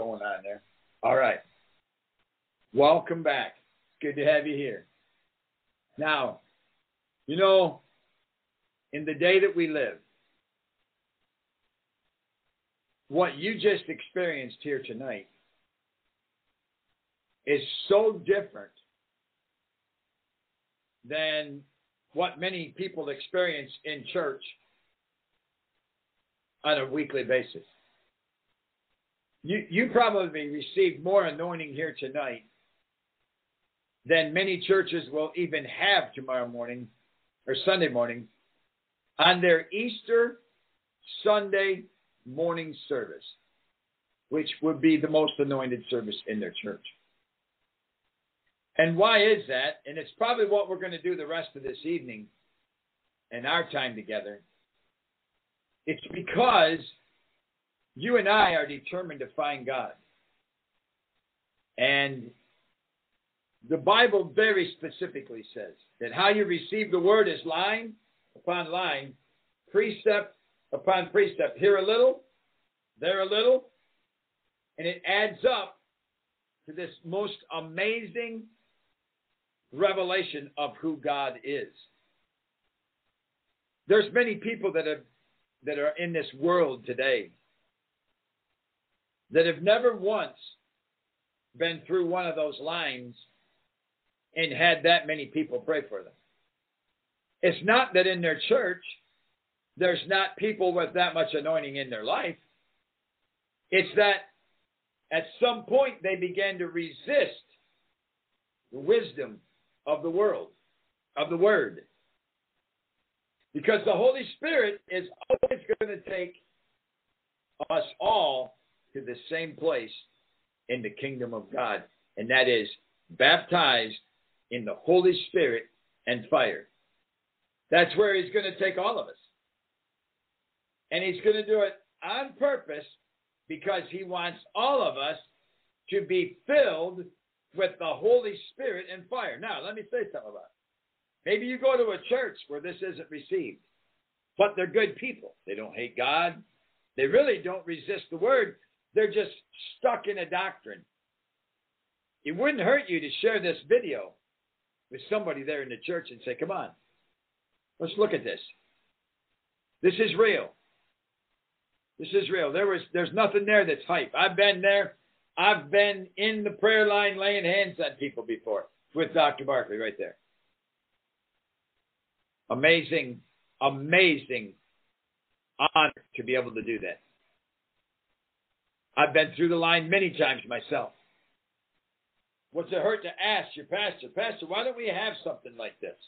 going on there. All right. Welcome back. It's good to have you here. Now, you know, in the day that we live, what you just experienced here tonight is so different than what many people experience in church on a weekly basis. You probably received more anointing here tonight than many churches will even have tomorrow morning or Sunday morning on their Easter Sunday morning service, which would be the most anointed service in their church. And why is that? And it's probably what we're going to do the rest of this evening and our time together. It's because you and I are determined to find God. And the Bible very specifically says that how you receive the word is line upon line, precept upon precept. Here a little, there a little, and it adds up to this most amazing revelation of who God is. There's many people that are in this world today that have never once been through one of those lines and had that many people pray for them. It's not that in their church there's not people with that much anointing in their life. It's that at some point they began to resist the wisdom of the world, of the word. Because the Holy Spirit is always going to take us all to the same place in the kingdom of God, and that is baptized in the Holy Spirit and fire. That's where he's going to take all of us. And he's going to do it on purpose because he wants all of us to be filled with the Holy Spirit and fire. Now, let me say something about it. Maybe you go to a church where this isn't received, but they're good people. They don't hate God. They really don't resist the word. They're just stuck in a doctrine. It wouldn't hurt you to share this video with somebody there in the church and say, come on, let's look at this. This is real. This is real. There's nothing there that's hype. I've been there. I've been in the prayer line laying hands on people before with Dr. Barkley right there. Amazing, amazing honor to be able to do that. I've been through the line many times myself. What's it hurt to ask your pastor, why don't we have something like this?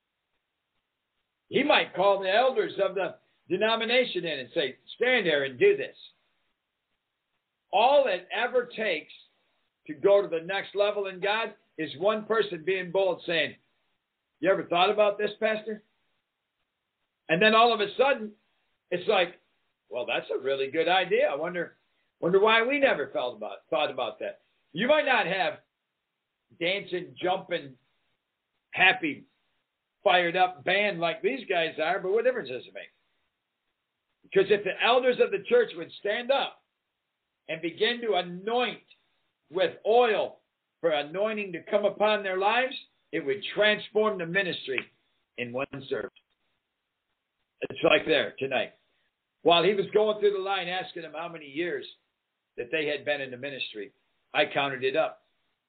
He might call the elders of the denomination in and say, stand there and do this. All it ever takes to go to the next level in God is one person being bold saying, you ever thought about this, Pastor? And then all of a sudden, it's like, well, that's a really good idea. I wonder why we never thought about that. You might not have dancing, jumping, happy, fired up band like these guys are, but what difference does it make? Because if the elders of the church would stand up and begin to anoint with oil for anointing to come upon their lives, it would transform the ministry in one service. It's like there tonight. While he was going through the line asking them how many years that they had been in the ministry, I counted it up.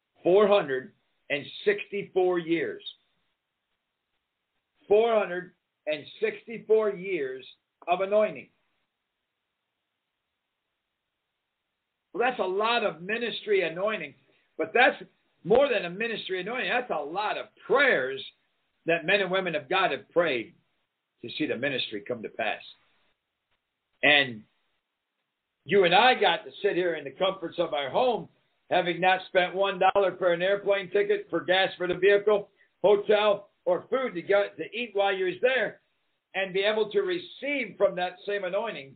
464 years. 464 years of anointing. Well, that's a lot of ministry anointing, but that's more than a ministry anointing. That's a lot of prayers that men and women of God have prayed to see the ministry come to pass. And you and I got to sit here in the comforts of our home, having not spent $1 for an airplane ticket, for gas for the vehicle, hotel, or food to eat while you're there, and be able to receive from that same anointing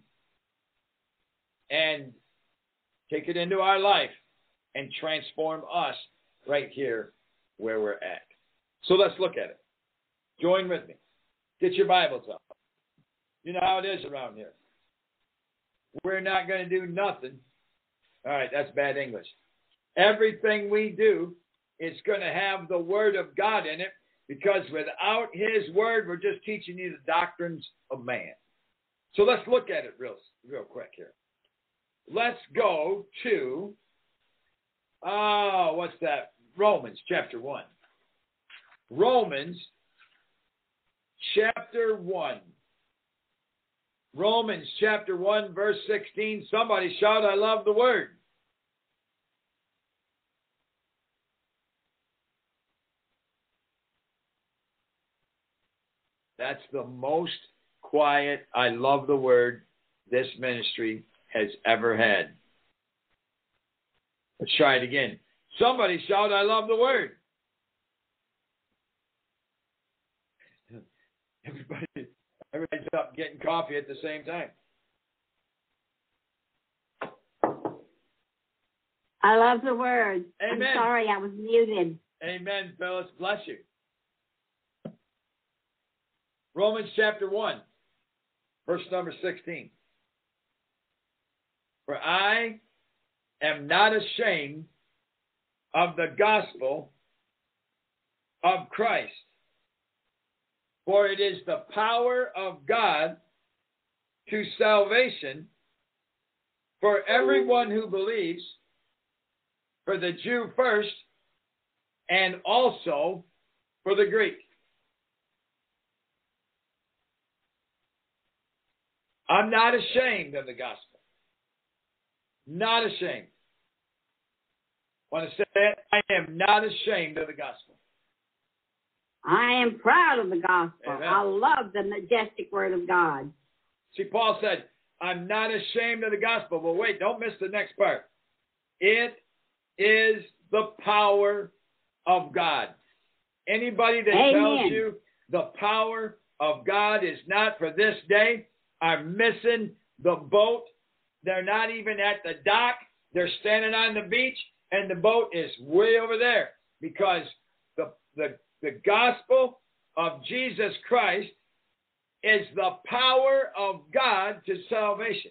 and take it into our life and transform us right here where we're at. So let's look at it. Join with me. Get your Bibles up. You know how it is around here. We're not going to do nothing All right, that's bad English. Everything we do is going to have the Word of God in it, because without His Word, we're just teaching you the doctrines of man. So let's look at it real quick here. Let's go to, what's that? Romans chapter 1. Romans chapter 1. Romans chapter 1, verse 16. Somebody shout, I love the Word. That's the most quiet, I love the Word this ministry has ever had. Let's try it again. Somebody shout, I love the Word. Everybody's up getting coffee at the same time. I love the Word. Amen. I'm sorry, I was muted. Amen, Phyllis. Bless you. Romans chapter 1, verse number 16. For I am not ashamed of the gospel of Christ, for it is the power of God to salvation for everyone who believes, for the Jew first, and also for the Greek. I'm not ashamed of the gospel. Not ashamed. Want to say it? I am not ashamed of the gospel. I am proud of the gospel. Amen. I love the majestic Word of God. See, Paul said, I'm not ashamed of the gospel. But wait, don't miss the next part. It is the power of God. Anybody that Amen. tells you the power of God is not for this day are missing the boat. They're not even at the dock. They're standing on the beach, and the boat is way over there, because the gospel of Jesus Christ is the power of God to salvation.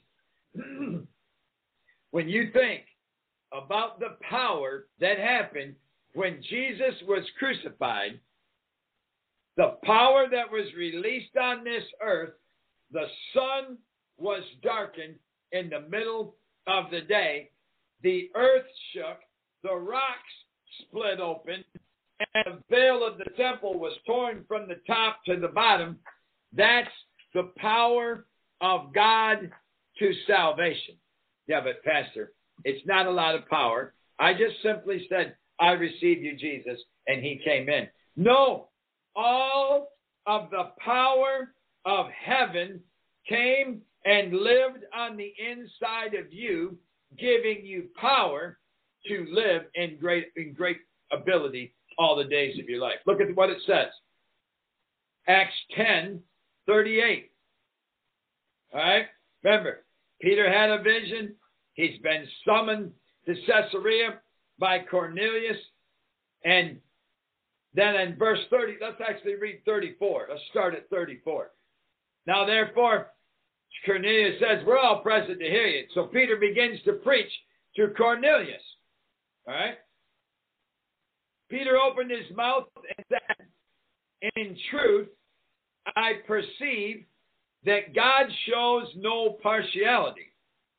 When you think about the power that happened when Jesus was crucified, the power that was released on this earth, the sun was darkened in the middle of the day, the earth shook, the rocks split open, and the veil of the temple was torn from the top to the bottom. That's the power of God to salvation. Yeah, but Pastor, it's not a lot of power. I just simply said, I received you, Jesus, and He came in. No, all of the power of heaven came and lived on the inside of you, giving you power to live in great ability all the days of your life. Look at what it says. Acts 10:38. All right? Remember, Peter had a vision. He's been summoned to Caesarea by Cornelius. And then in verse 30, let's actually read 34. Let's start at 34. Now, therefore, Cornelius says, we're all present to hear you. So Peter begins to preach to Cornelius. All right? Peter opened his mouth and said, in truth, I perceive that God shows no partiality,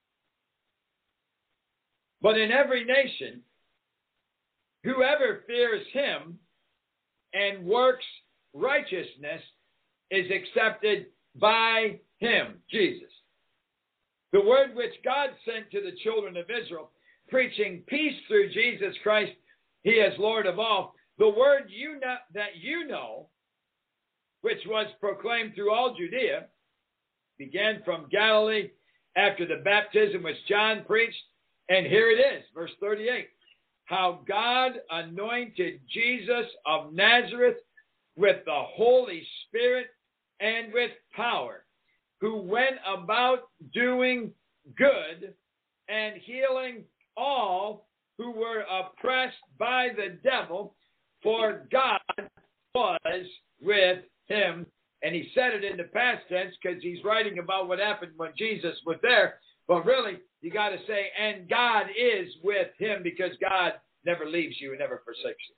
but in every nation, whoever fears Him and works righteousness is accepted by Him, Jesus. The word which God sent to the children of Israel, preaching peace through Jesus Christ, He is Lord of all. The word that you know, which was proclaimed through all Judea, began from Galilee after the baptism which John preached. And here it is, verse 38. How God anointed Jesus of Nazareth with the Holy Spirit and with power, who went about doing good and healing all who were oppressed by the devil, for God was with him. And he said it in the past tense because he's writing about what happened when Jesus was there. But really, you got to say, and God is with him, because God never leaves you and never forsakes you.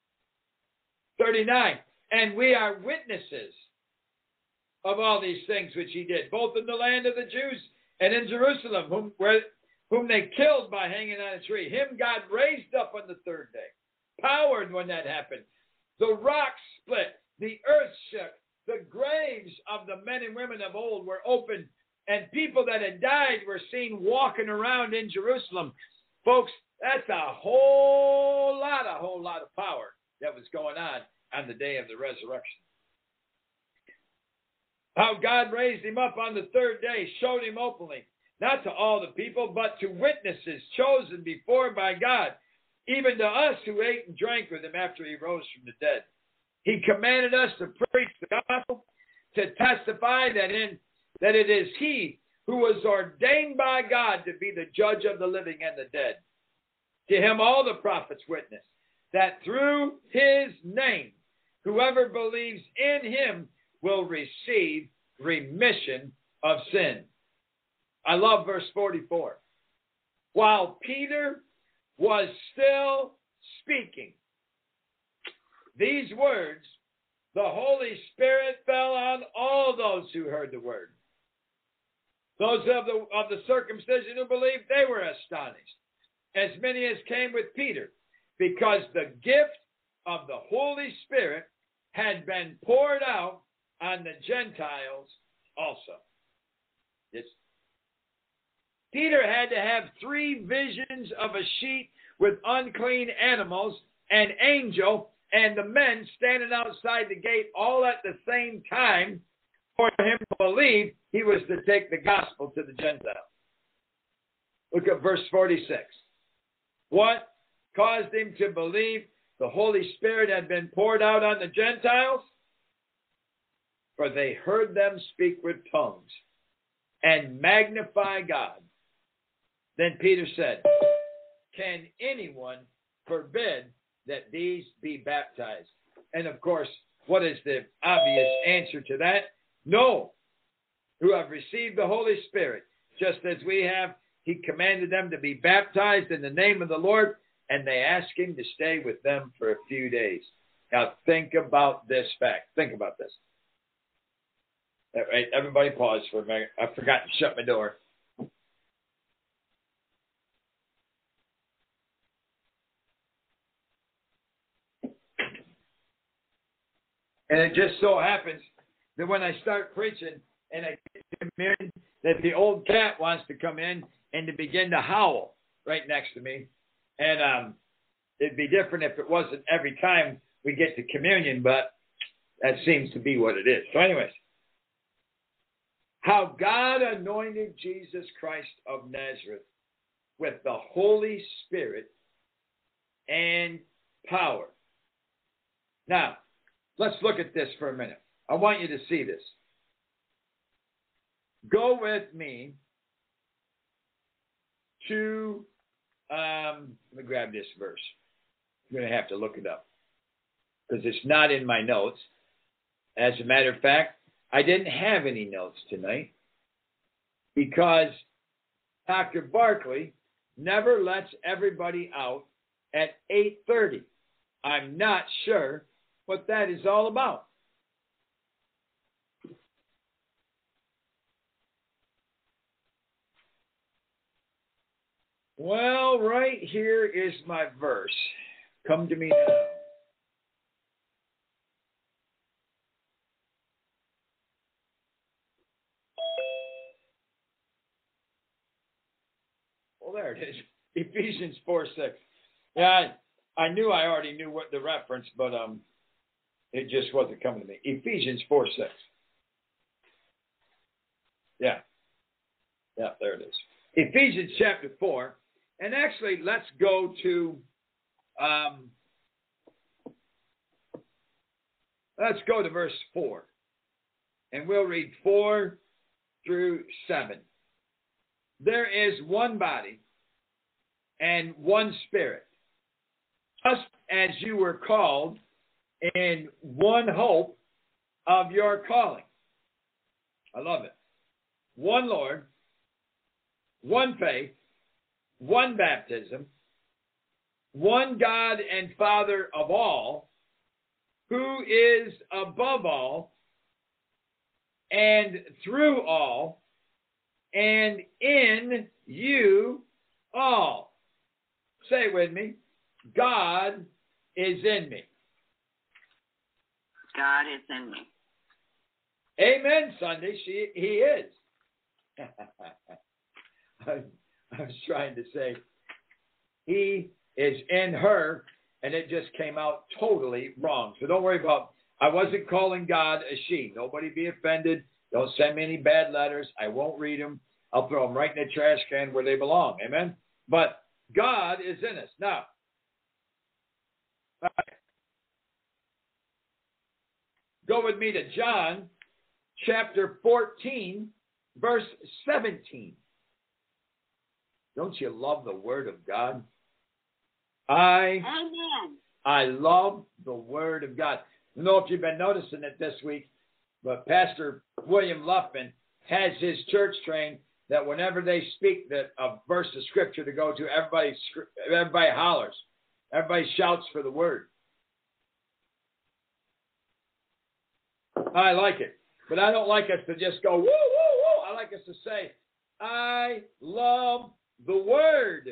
39, and we are witnesses of all these things which he did, both in the land of the Jews and in Jerusalem, whom they killed by hanging on a tree. Him God raised up on the third day. Powered when that happened. The rocks split, the earth shook, the graves of the men and women of old were opened, and people that had died were seen walking around in Jerusalem. Folks, that's a whole lot of power that was going on the day of the resurrection. How God raised him up on the third day, showed him openly, not to all the people, but to witnesses chosen before by God, even to us who ate and drank with him after he rose from the dead. He commanded us to preach the gospel, to testify that it is he who was ordained by God to be the judge of the living and the dead. To him all the prophets witness that through his name, whoever believes in him will receive remission of sin. I love verse 44. While Peter was still speaking these words, the Holy Spirit fell on all those who heard the word. Those of the circumcision who believed, they were astonished, as many as came with Peter, because the gift of the Holy Spirit had been poured out on the Gentiles also. Peter had to have 3 visions of a sheet with unclean animals, an angel, and the men standing outside the gate all at the same time for him to believe he was to take the gospel to the Gentiles. Look at verse 46. What caused him to believe the Holy Spirit had been poured out on the Gentiles? For they heard them speak with tongues and magnify God. Then Peter said, can anyone forbid that these be baptized? And of course, what is the obvious answer to that? No. Who have received the Holy Spirit, just as we have, he commanded them to be baptized in the name of the Lord, and they asked him to stay with them for a few days. Now think about this fact. Think about this. All right, everybody pause for a minute. I forgot to shut my door. And it just so happens that when I start preaching and I get communion, that the old cat wants to come in and to begin to howl right next to me. And it'd be different if it wasn't every time we get to communion, but that seems to be what it is. So anyways, how God anointed Jesus Christ of Nazareth with the Holy Spirit and power. Now, let's look at this for a minute. I want you to see this. Go with me to, let me grab this verse. I'm going to have to look it up because it's not in my notes. As a matter of fact, I didn't have any notes tonight because Dr. Barkley never lets everybody out at 8:30. I'm not sure what that is all about. Well, right here is my verse. Come to me now. Well, there it is. Ephesians 4:6. Yeah, I knew I already knew what the reference, but it just wasn't coming to me. Ephesians 4:6. Yeah. Yeah, there it is. Ephesians chapter 4. And actually, let's go to verse 4. And we'll read 4 through 7. There is one body and one spirit, just as you were called in one hope of your calling. I love it. One Lord, one faith, one baptism, one God and Father of all, who is above all, and through all, and in you all. Say it with me. God is in me. God is in me. Amen, Sunday. He is. I was trying to say, he is in her, and it just came out totally wrong. So don't worry about, I wasn't calling God a she. Nobody be offended. Don't send me any bad letters. I won't read them. I'll throw them right in the trash can where they belong. Amen? But God is in us. Now, all right. Go with me to John chapter 14, verse 17. Don't you love the Word of God? Amen. I love the Word of God. I don't know if you've been noticing it this week, but Pastor William Luffman has his church trained that whenever they speak a verse of Scripture to go to, everybody hollers. Everybody shouts for the Word. I like it. But I don't like us to just go, woo, woo, woo. I like us to say, I love the Word.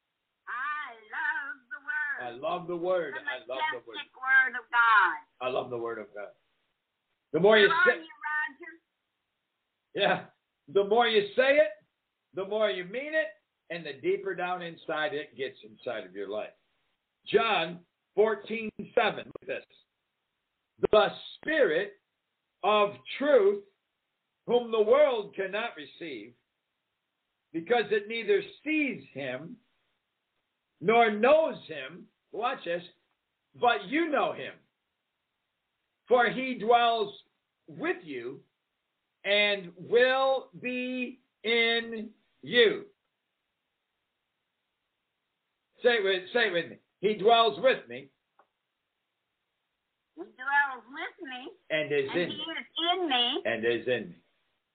I love the Word. The I love the Word. majestic Word of God. I love the Word of God. The more you say, Roger? yeah, the more you say it, the more you mean it, and the deeper down inside it gets inside of your life. John 14:7. Look at this. The Spirit of truth, whom the world cannot receive, because it neither sees him nor knows him. Watch this. But you know him, for he dwells with you and will be in you. Say it with me. He dwells with me. He dwells with me. And is in me. He is in me. And is in me.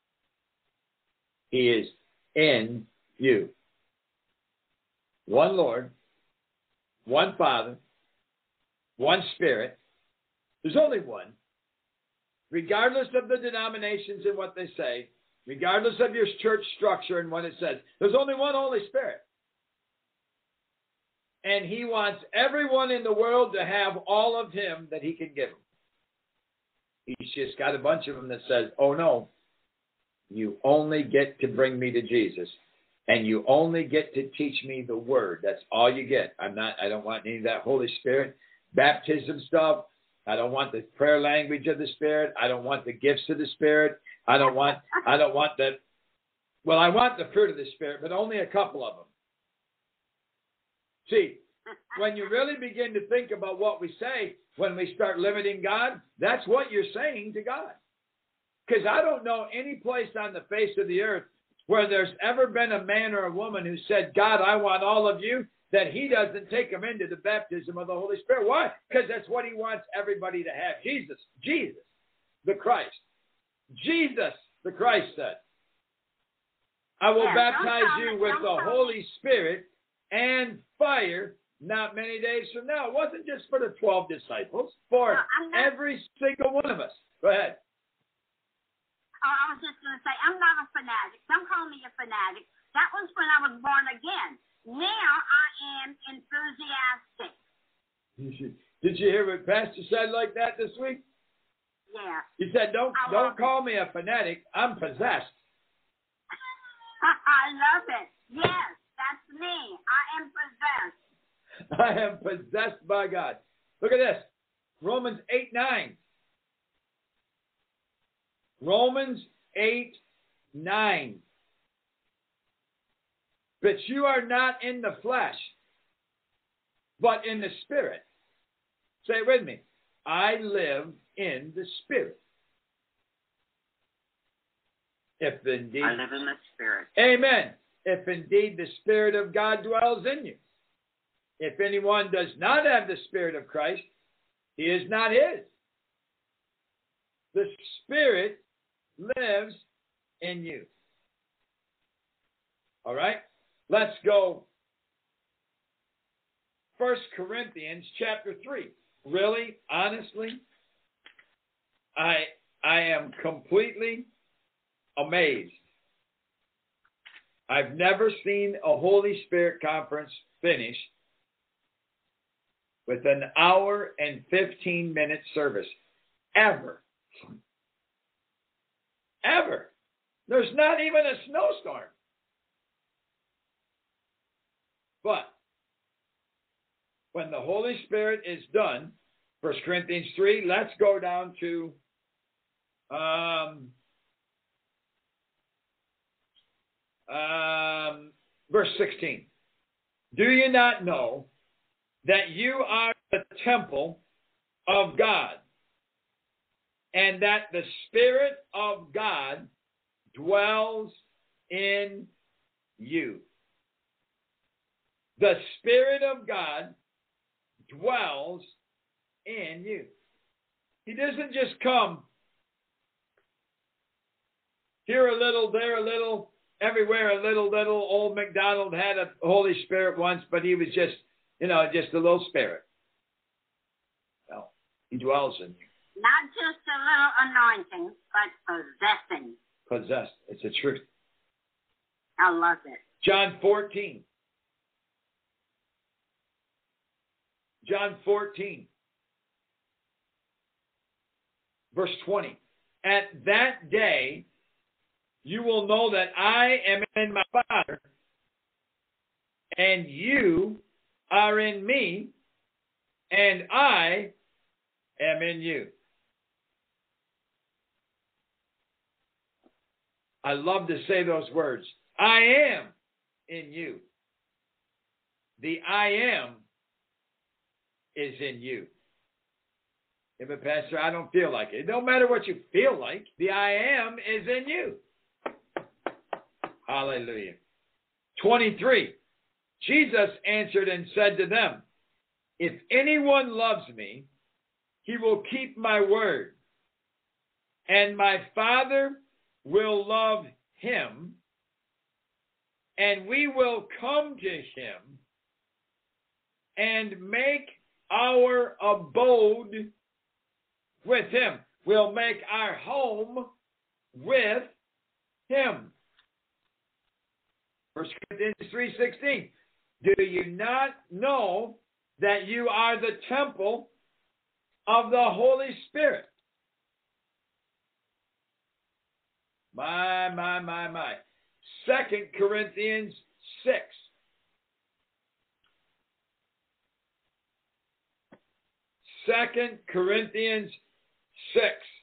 He is in you. One Lord, one Father, one Spirit. There's only one. Regardless of the denominations and what they say, regardless of your church structure and what it says, there's only one Holy Spirit. And he wants everyone in the world to have all of him that he can give them. He's just got a bunch of them that says, oh no, you only get to bring me to Jesus. And you only get to teach me the Word. That's all you get. I don't want any of that Holy Spirit baptism stuff. I don't want the prayer language of the Spirit. I don't want the gifts of the Spirit. I want the fruit of the Spirit, but only a couple of them. See, when you really begin to think about what we say, when we start limiting God, that's what you're saying to God. Because I don't know any place on the face of the earth where there's ever been a man or a woman who said, God, I want all of you, that he doesn't take them into the baptism of the Holy Spirit. Why? Because that's what he wants everybody to have. Jesus, the Christ. Jesus, the Christ said, I will baptize you with the Holy Spirit and fire not many days from now. It wasn't just for the 12 disciples, for every single one of us. Go ahead. Oh, I was just going to say, I'm not a fanatic. Don't call me a fanatic. That was when I was born again. Now I am enthusiastic. Did you hear what Pastor said like that this week? Yeah. He said, don't call me a fanatic. I'm possessed. I love it. Yes, that's me. I am possessed. I am possessed by God. Look at this. Romans 8:9. Romans 8:9. But you are not in the flesh, but in the Spirit. Say it with me. I live in the Spirit. If indeed, I live in the Spirit. Amen. If indeed the Spirit of God dwells in you. If anyone does not have the Spirit of Christ, he is not his. The Spirit lives in you. All right? Let's go 1 Corinthians chapter 3. Really, honestly, I am completely amazed. I've never seen a Holy Spirit conference finish with an hour and 15-minute service. Ever. Ever. There's not even a snowstorm. But when the Holy Spirit is done, 1 Corinthians 3, let's go down to verse 16. Do you not know that you are the temple of God, and that the Spirit of God dwells in you? The Spirit of God dwells in you. He doesn't just come here a little, there a little, everywhere a little. Old MacDonald had a Holy Spirit once, but he was just, just a little spirit. No, he dwells in you. Not just a little anointing, but possessing. Possessed. It's a truth. I love it. John 14. John 14. Verse 20. At that day, you will know that I am in my Father, and you are in me, and I am in you. I love to say those words. I am in you. The I am is in you. Yeah, but Pastor, I don't feel like it. It don't matter what you feel like. The I am is in you. Hallelujah. 23. Jesus answered and said to them, if anyone loves me, he will keep my word, and my Father will love him, and we will come to him and make our abode with him. We'll make our home with him. 1 Corinthians 3:16. Do you not know that you are the temple of the Holy Spirit? My. 2 Corinthians 6. 2 Corinthians 6.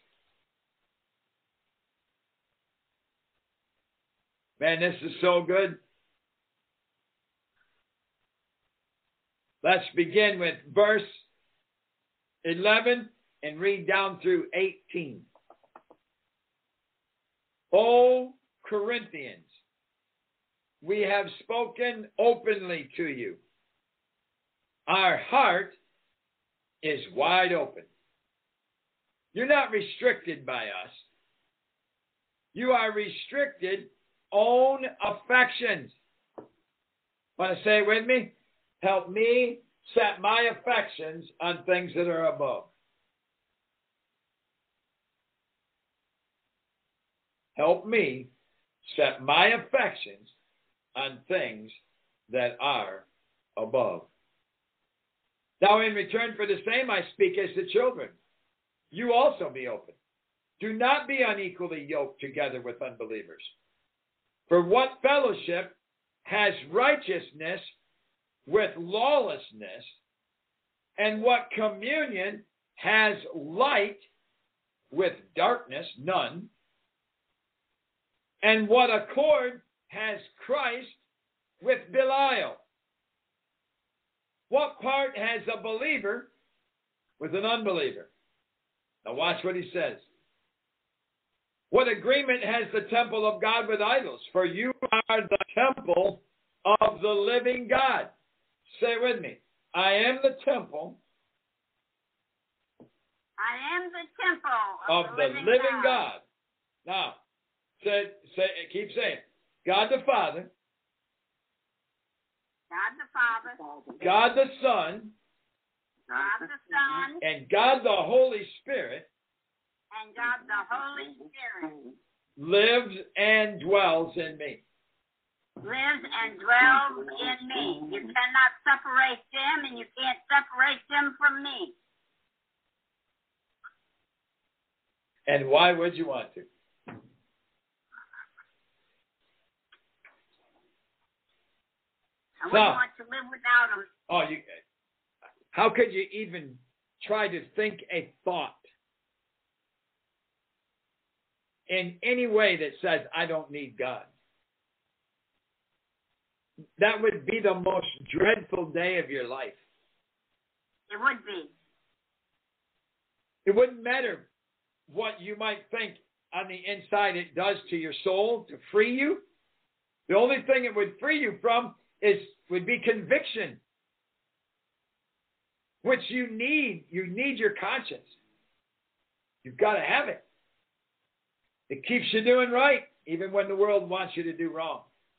Man, this is so good. Let's begin with verse 11 and read down through 18. O Corinthians, we have spoken openly to you. Our heart is wide open. You're not restricted by us. You are restricted own affections. Want to say it with me? Help me set my affections on things that are above. Help me set my affections on things that are above. Now, in return for the same, I speak as the children. You also be open. Do not be unequally yoked together with unbelievers. For what fellowship has righteousness with lawlessness, and what communion has light with darkness? None. And what accord has Christ with Belial? What part has a believer with an unbeliever? Now watch what he says. What agreement has the temple of God with idols? For you are the temple of the living God. Say it with me. I am the temple. I am the temple of the living God. Now, keep saying, God the Father God the Father, God the Son, God the Son, and God the Holy Spirit and God the Holy Spirit lives and dwells in me. lives and dwells in me. You cannot separate them, and you can't separate them from me. And why would you want to? I wouldn't want to live without them. Oh, how could you even try to think a thought in any way that says, I don't need God? That would be the most dreadful day of your life. It would be. It wouldn't matter what you might think on the inside it does to your soul to free you. The only thing it would free you from would be conviction, which you need. You need your conscience. You've got to have it. It keeps you doing right, even when the world wants you to do wrong.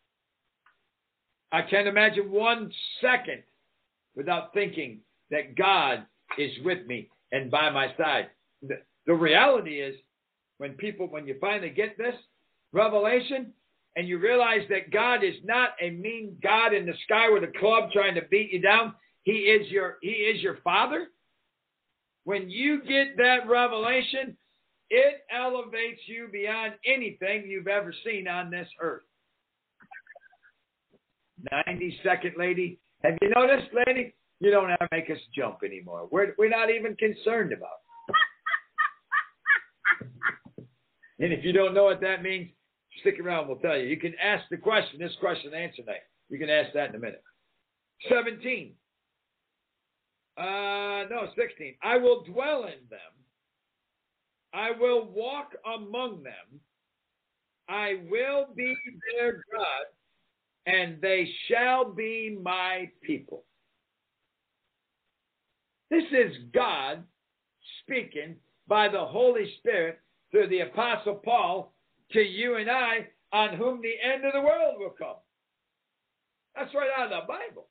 I can't imagine 1 second without thinking that God is with me and by my side. The reality is, when you finally get this revelation and you realize that God is not a mean God in the sky with a club trying to beat you down, He is your Father. When you get that revelation, it elevates you beyond anything you've ever seen on this earth. 90-second lady. Have you noticed, lady? You don't have to make us jump anymore. We're not even concerned about it. And if you don't know what that means, stick around. We'll tell you. You can ask the question. This question and answer night. You can ask that in a minute. 17. 16. I will dwell in them. I will walk among them. I will be their God, and they shall be my people. This is God speaking by the Holy Spirit through the Apostle Paul to you and I, on whom the end of the world will come. That's right out of the Bible.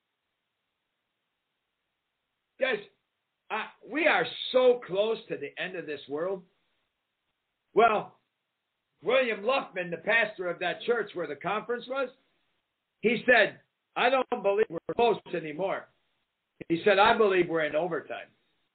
Guys, we are so close to the end of this world. Well, William Luffman, the pastor of that church where the conference was, he said, I don't believe we're close anymore. He said, I believe we're in overtime.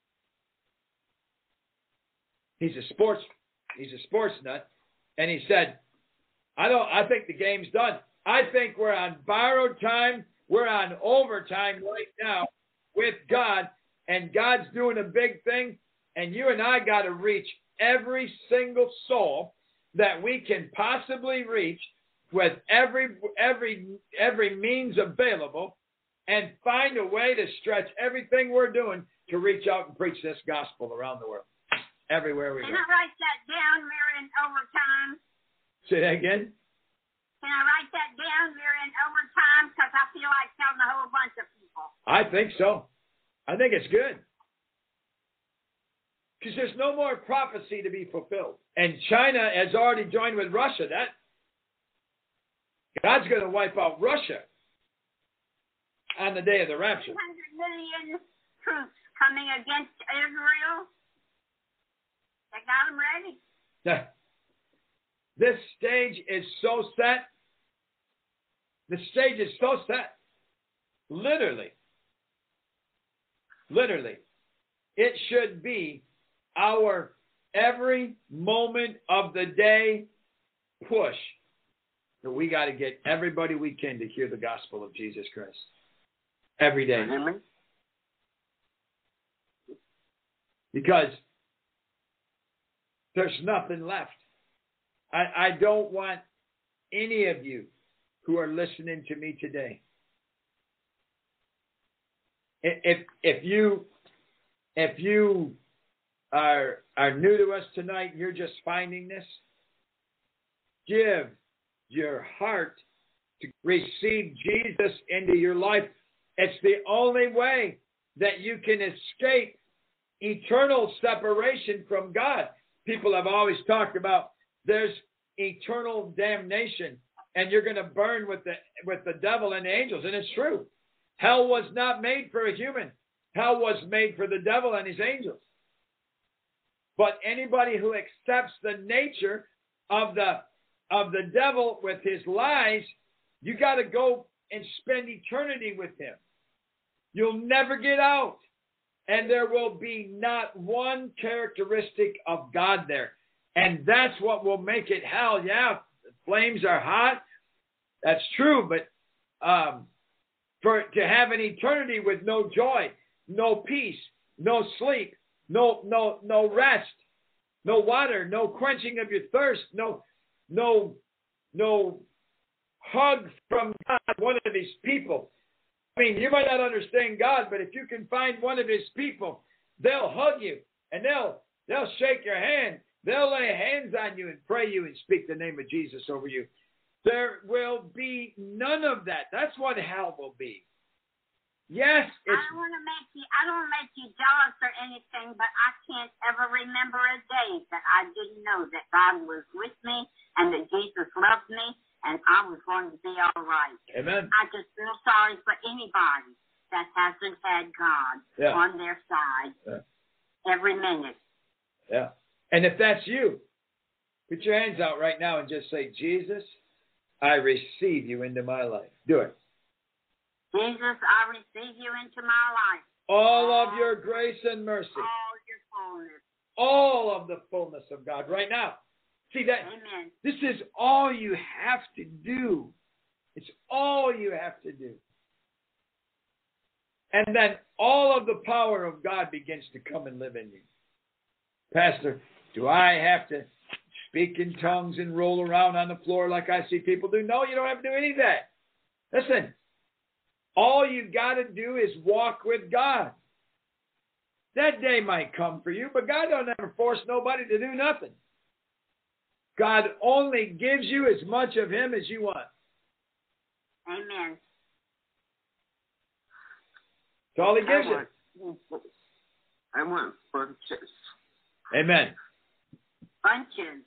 He's a sports nut. And he said, I think the game's done. I think we're on borrowed time. We're on overtime right now with God. And God's doing a big thing. And you and I got to reach every single soul that we can possibly reach with every means available, and find a way to stretch everything we're doing to reach out and preach this gospel around the world, everywhere we go. Can I write that down? We're in overtime. Say that again? Can I write that down? We're in overtime, because I feel like telling a whole bunch of people. I think so. I think it's good. Because there's no more prophecy to be fulfilled. And China has already joined with Russia. God's going to wipe out Russia on the day of the rapture. 100 million troops coming against Israel. They got them ready. This stage is so set. The stage is so set. Literally. It should be our every moment of the day push that we got to get everybody we can to hear the gospel of Jesus Christ. Every day. Because there's nothing left. I don't want any of you who are listening to me today. If you are new to us tonight, you're just finding this, give your heart to receive Jesus into your life. It's the only way that you can escape eternal separation from God. People have always talked about there's eternal damnation and you're going to burn with the devil and the angels, and it's true. Hell was not made for a human. Hell was made for the devil and his angels. But anybody who accepts the nature of the devil with his lies, you got to go and spend eternity with him. You'll never get out. And there will be not one characteristic of God there. And that's what will make it hell. Yeah, the flames are hot. That's true. But to have an eternity with no joy, no peace, no sleep, no rest, no water, no quenching of your thirst, no hug from God, one of his people. I mean, you might not understand God, but if you can find one of his people, they'll hug you and they'll shake your hand. They'll lay hands on you and pray you and speak the name of Jesus over you. There will be none of that. That's what hell will be. Yes, I don't want to make you jealous or anything, but I can't ever remember a day that I didn't know that God was with me and that Jesus loved me and I was going to be all right. Amen. I just feel sorry for anybody that hasn't had God on their side every minute. Yeah. And if that's you, put your hands out right now and just say, Jesus, I receive you into my life. Do it. Jesus, I receive you into my life. All of your grace and mercy. All your fullness. All of the fullness of God right now. See that? Amen. This is all you have to do. It's all you have to do. And then all of the power of God begins to come and live in you. Pastor, do I have to speak in tongues and roll around on the floor like I see people do? No, you don't have to do any of that. Listen, all you got to do is walk with God. That day might come for you, but God don't ever force nobody to do nothing. God only gives you as much of him as you want. Amen. That's all he gives you. I want bunches. Amen. Bunches.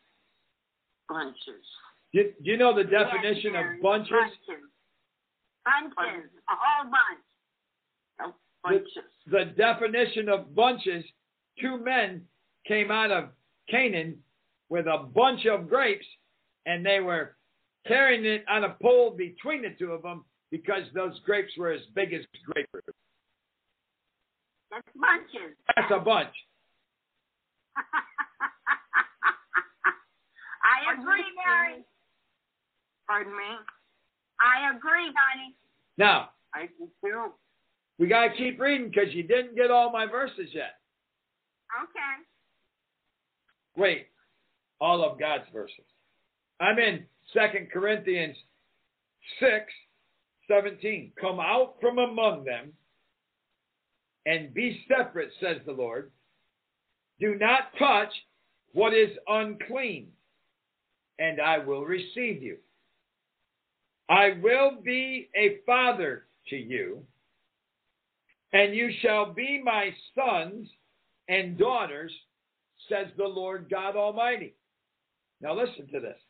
Do you know the definition of bunches? Bunches. A whole bunch. Bunches. The definition of bunches, 2 men came out of Canaan with a bunch of grapes, and they were carrying it on a pole between the 2 of them because those grapes were as big as grapefruit. That's bunches. That's a bunch. I agree, Mary. Pardon me? I agree, honey. Now, I do too. we got to keep reading because you didn't get all my verses yet. Okay. Wait, all of God's verses. I'm in 2 Corinthians 6:17. Come out from among them and be separate, says the Lord. Do not touch what is unclean, and I will receive you. I will be a father to you, and you shall be my sons and daughters, says the Lord God Almighty. Now listen to this.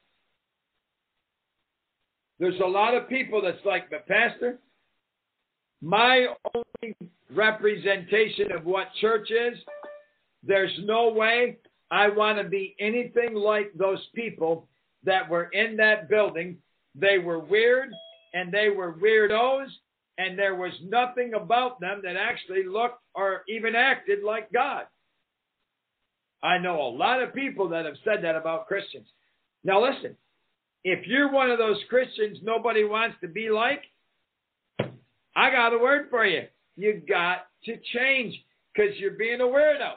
There's a lot of people that's like, but Pastor, my only representation of what church is, there's no way I want to be anything like those people that were in that building. They were weird, and they were weirdos, and there was nothing about them that actually looked or even acted like God. I know a lot of people that have said that about Christians. Now listen, if you're one of those Christians nobody wants to be like, I got a word for you. You got to change because you're being a weirdo.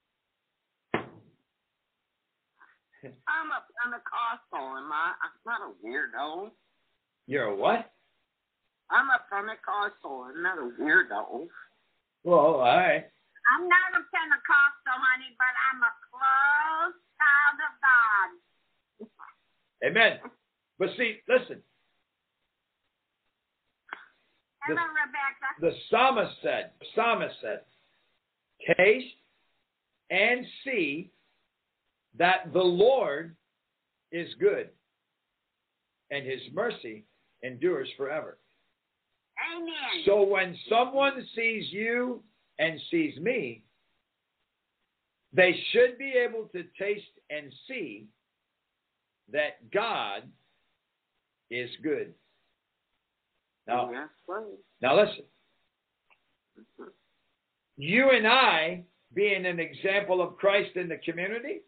I'm a Pentecostal, am I? I'm not a weirdo. You're a what? I'm a Pentecostal. I'm not a weirdo. Well, all right. I'm not a Pentecostal, honey, but I'm a close child of God. Amen. But see, listen. Hello, Rebecca. The psalmist said, taste and see that the Lord is good, and his mercy endures forever. Amen. So when someone sees you and sees me, they should be able to taste and see that God is good. Now, Yes, sir. now listen. You and I, being an example of Christ in the community,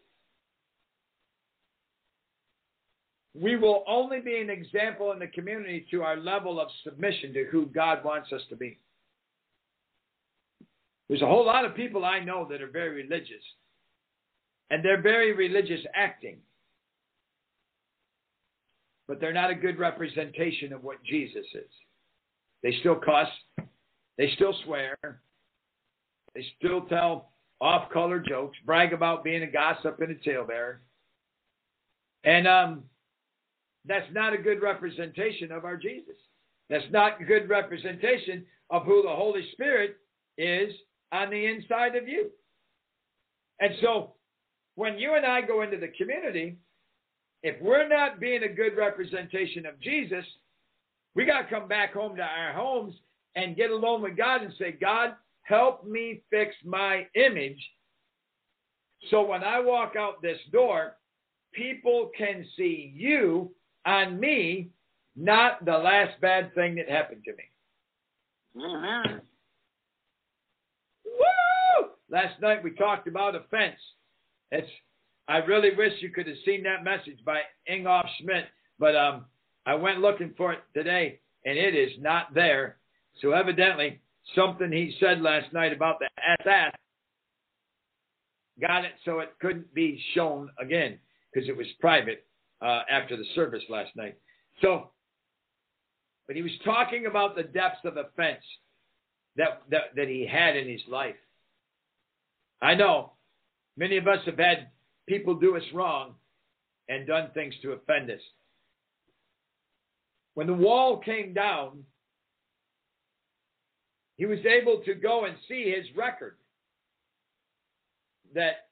we will only be an example in the community to our level of submission to who God wants us to be. There's a whole lot of people I know that are very religious, and they're very religious acting, but they're not a good representation of what Jesus is. They still cuss, they still swear, they still tell off-color jokes, brag about being a gossip and a talebearer, and that's not a good representation of our Jesus. That's not a good representation of who the Holy Spirit is on the inside of you. And so when you and I go into the community, if we're not being a good representation of Jesus, we got to come back home to our homes and get alone with God and say, God, help me fix my image so when I walk out this door, people can see you on me, not the last bad thing that happened to me. Amen. Woo! Last night we talked about offense. I really wish you could have seen that message by Ingolf Schmidt, but I went looking for it today, and it is not there. So evidently, something he said last night about the SS got it so it couldn't be shown again because it was private after the service last night. So, but he was talking about the depths of offense that he had in his life. I know many of us have had people do us wrong and done things to offend us. When the wall came down, he was able to go and see his record that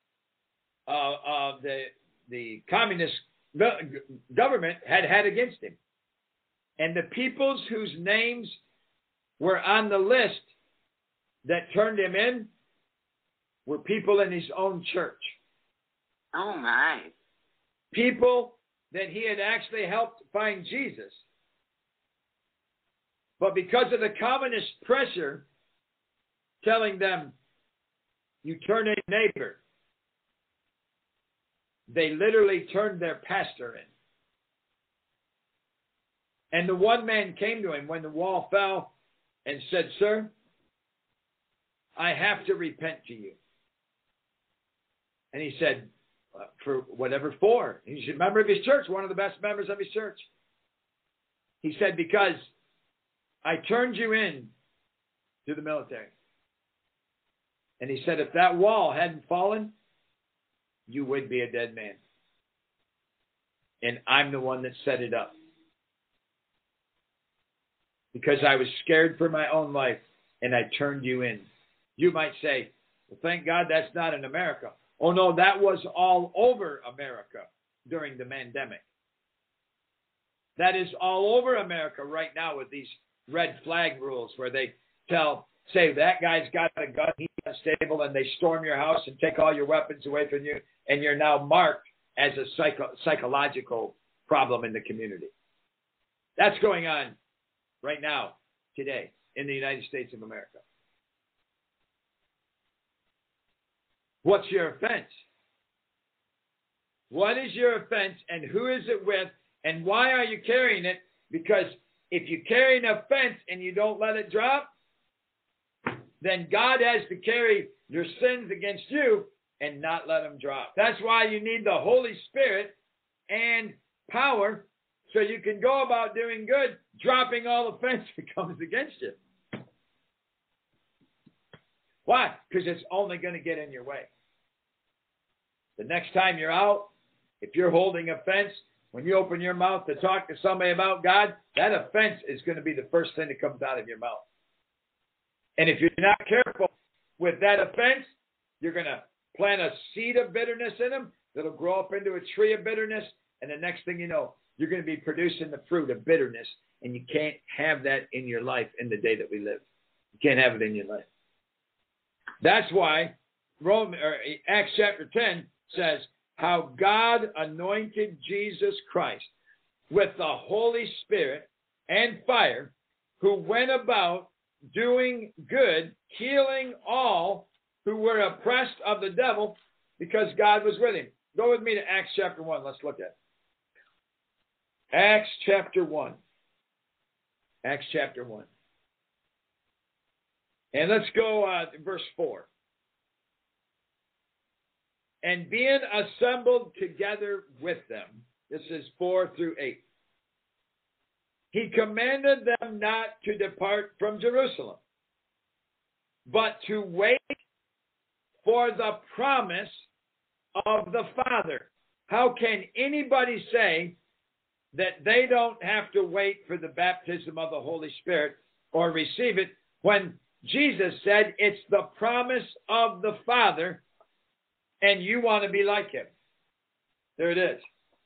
the communist government had against him. And the peoples whose names were on the list that turned him in were people in his own church. Oh, my. People that he had actually helped find Jesus. But because of the communist pressure telling them, you turn a neighbor, they literally turned their pastor in. And the one man came to him when the wall fell and said, sir, I have to repent to you. And he said, for whatever for? He's a member of his church, one of the best members of his church. He said, because I turned you in to the military. And he said, if that wall hadn't fallen, you would be a dead man. And I'm the one that set it up. Because I was scared for my own life, and I turned you in. You might say, well, thank God that's not in America. Oh, no, that was all over America during the pandemic. That is all over America right now with these red flag rules where they say that guy's got a gun, he's unstable, and they storm your house and take all your weapons away from you, and you're now marked as a psychological problem in the community. That's going on right now, today, in the United States of America. What's your offense? What is your offense, and who is it with, and why are you carrying it? Because if you carry an offense and you don't let it drop, then God has to carry your sins against you and not let them drop. That's why you need the Holy Spirit and power so you can go about doing good, dropping all offense that comes against you. Why? Because it's only going to get in your way. The next time you're out, if you're holding offense, when you open your mouth to talk to somebody about God, that offense is going to be the first thing that comes out of your mouth. And if you're not careful with that offense, you're going to plant a seed of bitterness in them that'll grow up into a tree of bitterness. And the next thing you know, you're going to be producing the fruit of bitterness and you can't have that in your life in the day that we live. You can't have it in your life. That's why Acts chapter 10 says how God anointed Jesus Christ with the Holy Spirit and fire, who went about doing good, healing all who were oppressed of the devil, because God was with him. Go with me to Acts chapter 1. Let's look at it. Acts chapter 1. Acts chapter 1. And let's go to verse 4. And being assembled together with them, this is 4 through 8. He commanded them not to depart from Jerusalem, but to wait for the promise of the Father. How can anybody say that they don't have to wait for the baptism of the Holy Spirit or receive it when Jesus said it's the promise of the Father and you want to be like him? There it is.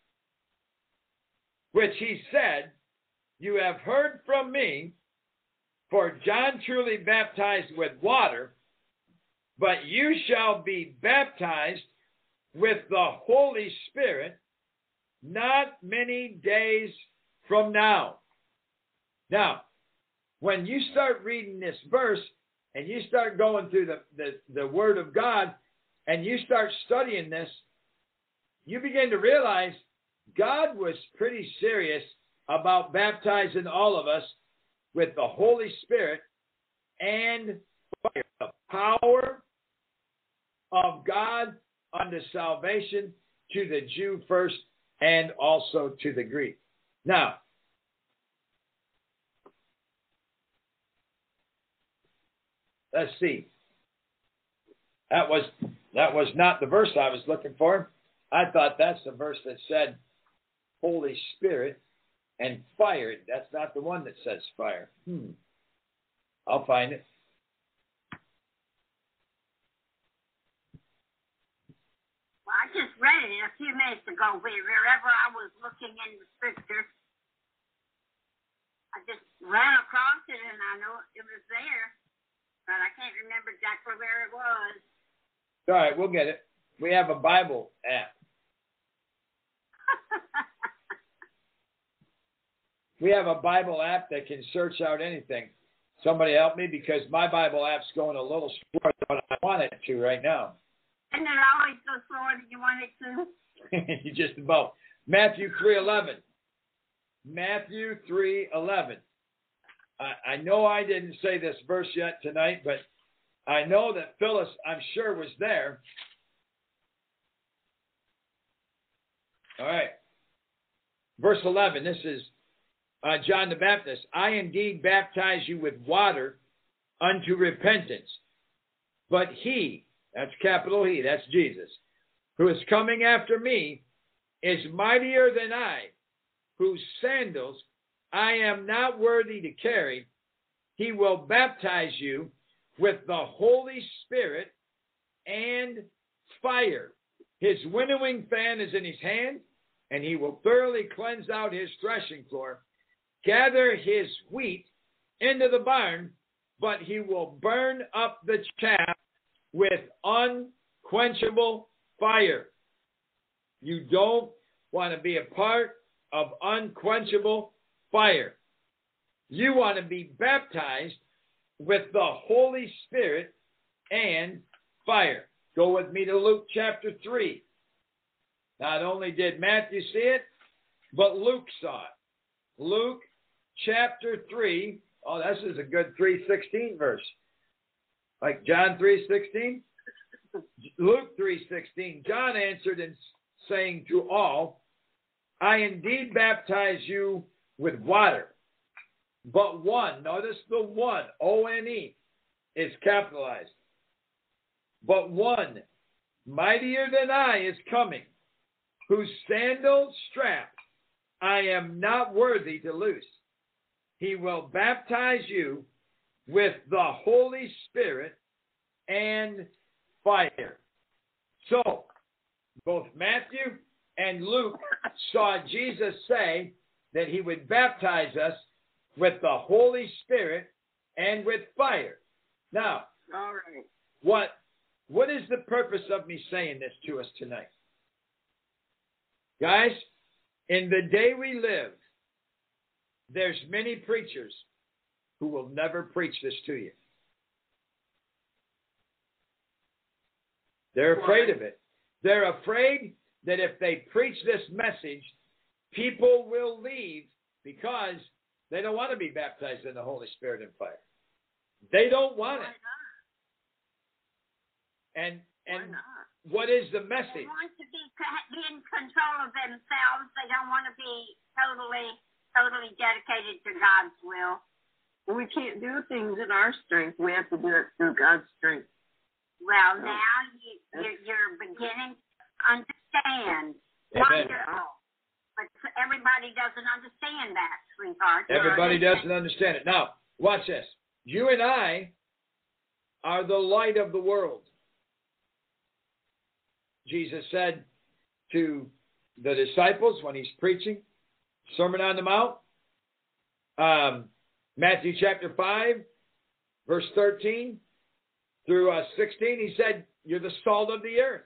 Which he said, you have heard from me, for John truly baptized with water, but you shall be baptized with the Holy Spirit not many days from now. Now, when you start reading this verse and you start going through the Word of God and you start studying this, you begin to realize God was pretty serious about baptizing all of us with the Holy Spirit and fire, the power of God unto salvation to the Jew first and also to the Greek. Now, let's see. That was not the verse I was looking for. I thought that's the verse that said Holy Spirit and fire. That's not the one that says fire. I'll find it. Well, I just read it a few minutes ago. Wherever I was looking in the scripture, I just ran across it and I know it was there, but I can't remember exactly where it was. All right, we'll get it. We have a Bible app. We have a Bible app that can search out anything. Somebody help me, because my Bible app's going a little slower than I want it to right now. Isn't it always so slower than you want it to? You just about. Matthew 3:11. Matthew 3:11. I know I didn't say this verse yet tonight, but I know that Phyllis, I'm sure, was there. All right. Verse 11. This is John the Baptist. I indeed baptize you with water unto repentance. But he, that's capital He, that's Jesus, who is coming after me, is mightier than I, whose sandals I am not worthy to carry. He will baptize you with the Holy Spirit and fire. His winnowing fan is in his hand, and he will thoroughly cleanse out his threshing floor, gather his wheat into the barn, but he will burn up the chaff with unquenchable fire. You don't want to be a part of unquenchable fire. You want to be baptized with the Holy Spirit and fire. Go with me to Luke chapter 3. Not only did Matthew see it, but Luke saw it. Luke chapter 3. Oh, this is a good 3:16 verse. Like John 3:16? Luke 3:16. John answered and saying to all, I indeed baptize you with water. But one, notice the one, O-N-E, is capitalized. But one, mightier than I, is coming, whose sandal strap I am not worthy to loose. He will baptize you with the Holy Spirit and fire. So, both Matthew and Luke saw Jesus say that he would baptize us with the Holy Spirit and with fire. Now, All right. what is the purpose of me saying this to us tonight? Guys, in the day we live, there's many preachers who will never preach this to you. They're afraid of it. They're afraid that if they preach this message, people will leave because they don't want to be baptized in the Holy Spirit and fire. They don't want it. And what is the message? They want to be in control of themselves. They don't want to be totally dedicated to God's will. We can't do things in our strength. We have to do it through God's strength. Well, now you're beginning to understand. Amen. Wonderful. But everybody doesn't understand that, sweetheart. Everybody doesn't understand it. Now, watch this. You and I are the light of the world. Jesus said to the disciples when he's preaching, Sermon on the Mount, Matthew chapter 5, verse 13 through 16, he said, you're the salt of the earth.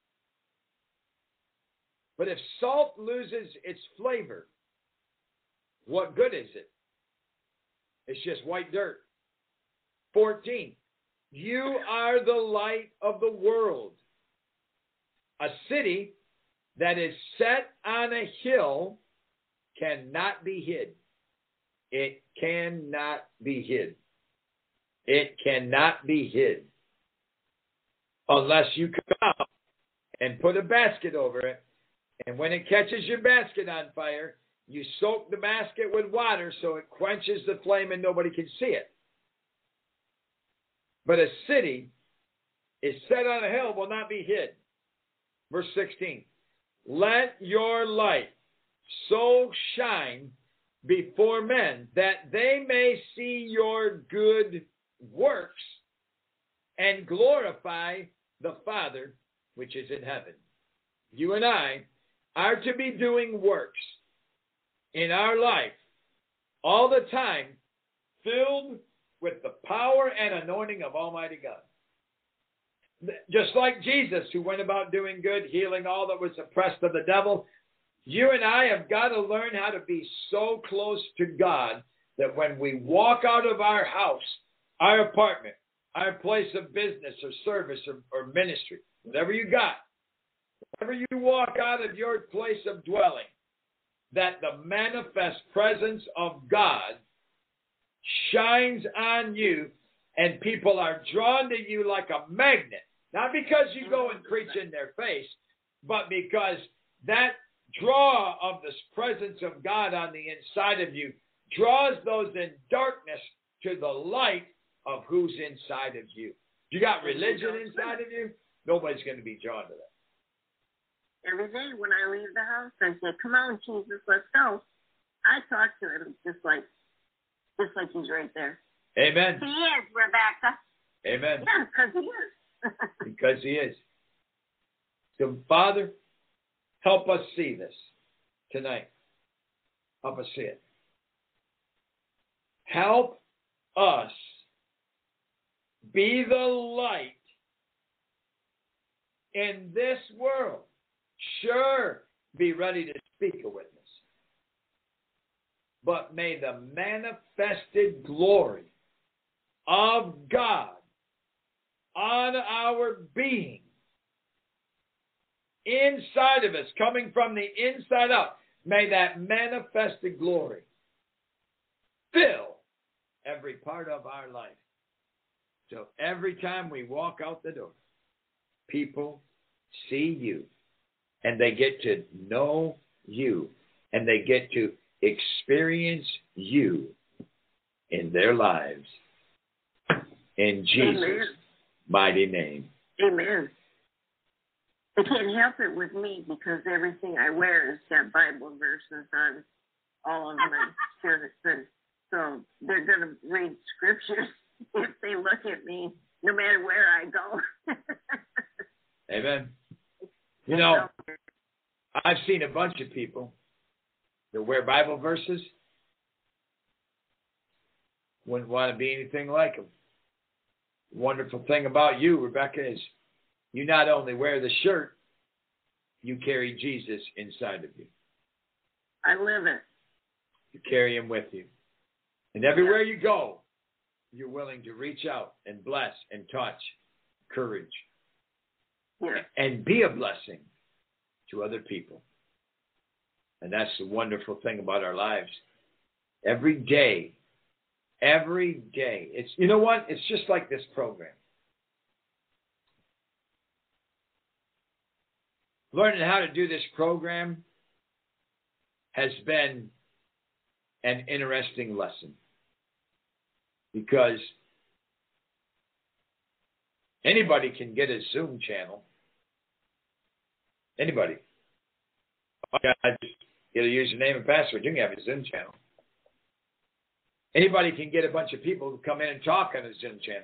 But if salt loses its flavor, what good is it? It's just white dirt. 14, you are the light of the world. A city that is set on a hill cannot be hid. It cannot be hid. It cannot be hid. Unless you come out and put a basket over it. And when it catches your basket on fire, you soak the basket with water so it quenches the flame and nobody can see it. But a city is set on a hill will not be hid. Verse 16, let your light so shine before men that they may see your good works and glorify the Father which is in heaven. You and I are to be doing works in our life all the time filled with the power and anointing of Almighty God. Just like Jesus, who went about doing good, healing all that was oppressed of the devil, you and I have got to learn how to be so close to God that when we walk out of our house, our apartment, our place of business or service or ministry, whatever you got, whenever you walk out of your place of dwelling, that the manifest presence of God shines on you and people are drawn to you like a magnet. Not because you go and preach in their face, but because that draw of the presence of God on the inside of you draws those in darkness to the light of who's inside of you. You got religion inside of you, nobody's going to be drawn to that. Every day when I leave the house, I say, come on, Jesus, let's go. I talk to him just like he's right there. Amen. He is, Rebecca. Amen. Yeah, because he is. Because he is. So, Father, help us see this tonight. Help us see it. Help us be the light in this world. Sure, be ready to speak a witness. But may the manifested glory of God on our being, inside of us, coming from the inside out, may that manifested glory fill every part of our life. So every time we walk out the door, people see you, and they get to know you, and they get to experience you in their lives. In Jesus' Amen. Mighty name. Amen. They can't help it with me because everything I wear has got Bible verses on all of my shirts. So they're going to read scriptures if they look at me, no matter where I go. Amen. You know, I've seen a bunch of people that wear Bible verses, Wouldn't want to be anything like them. The wonderful thing about you, Rebecca, is you not only wear the shirt, you carry Jesus inside of you. I live it. You carry him with you. And everywhere you go, you're willing to reach out and bless and touch, encourage, and be a blessing to other people. And that's the wonderful thing about our lives. Every day, it's, you know what? It's just like this program. Learning how to do this program has been an interesting lesson, because anybody can get a Zoom channel. Anybody. Just get a username and password. You can have a Zoom channel. Anybody can get a bunch of people to come in and talk on a Zoom channel.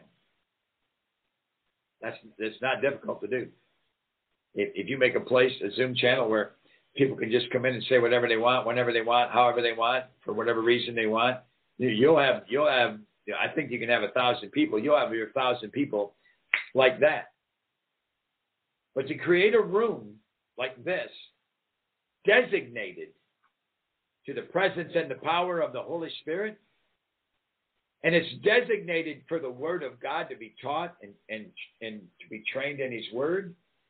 That's not difficult to do. If you make a Zoom channel where people can just come in and say whatever they want, whenever they want, however they want, for whatever reason they want, you'll have. I think you can have 1,000 people. You'll have your 1,000 people like that. But to create a room like this, designated to the presence and the power of the Holy Spirit, and it's designated for the Word of God to be taught and to be trained in His Word,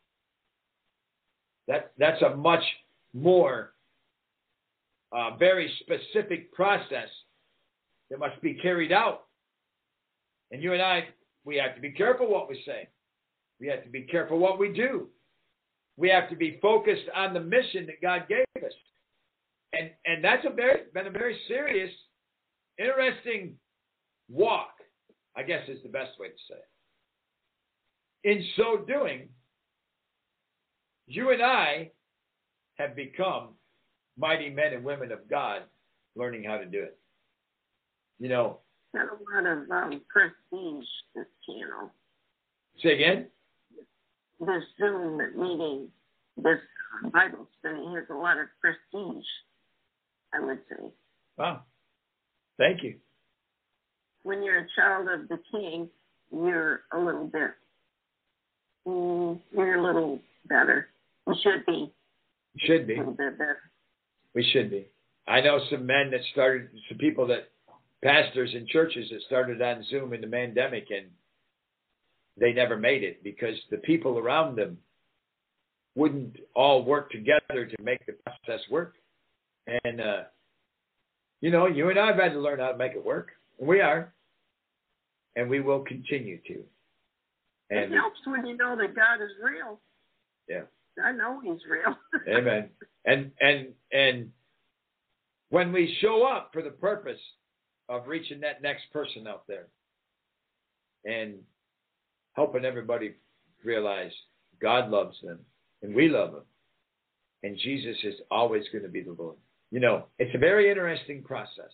that's a much more very specific process that must be carried out. And you and I, we have to be careful what we say. We have to be careful what we do. We have to be focused on the mission that God gave us. And that's been a very serious, interesting walk, I guess is the best way to say it. In so doing, you and I have become mighty men and women of God learning how to do it. You know, got a lot of prestige, this channel. Say again? This Zoom meeting, this Bible study has a lot of prestige, I would say. Wow. Thank you. When you're a child of the King, you're a little bit, you're a little better. You should be. You should be. A little bit better. We should be. I know some men that started, some people that, pastors in churches that started on Zoom in the pandemic, and they never made it because the people around them wouldn't all work together to make the process work. And, you know, you and I have had to learn how to make it work. And we are. And we will continue to. And it helps when you know that God is real. Yeah. I know He's real. Amen. And when we show up for the purpose of reaching that next person out there and helping everybody realize God loves them and we love them, and Jesus is always going to be the Lord. You know, it's a very interesting process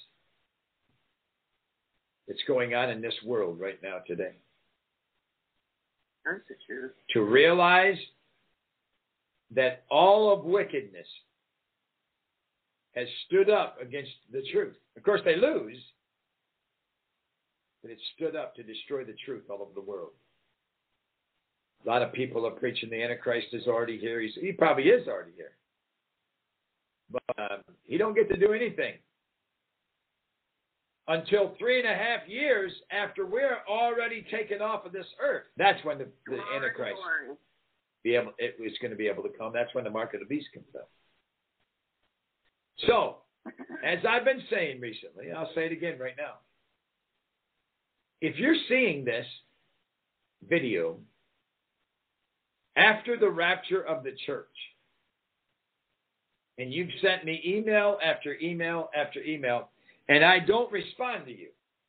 that's going on in this world right now today. That's the truth. To realize that all of wickedness has stood up against the truth. Of course, they lose, but it stood up to destroy the truth all over the world. A lot of people are preaching the Antichrist is already here. He probably is already here. But he don't get to do anything until 3.5 years after we're already taken off of this earth. That's when the Antichrist is going to be able to come. That's when the mark of the beast comes up. So, as I've been saying recently, I'll say it again right now. If you're seeing this video after the rapture of the church, and you've sent me email after email after email, and I don't respond to you,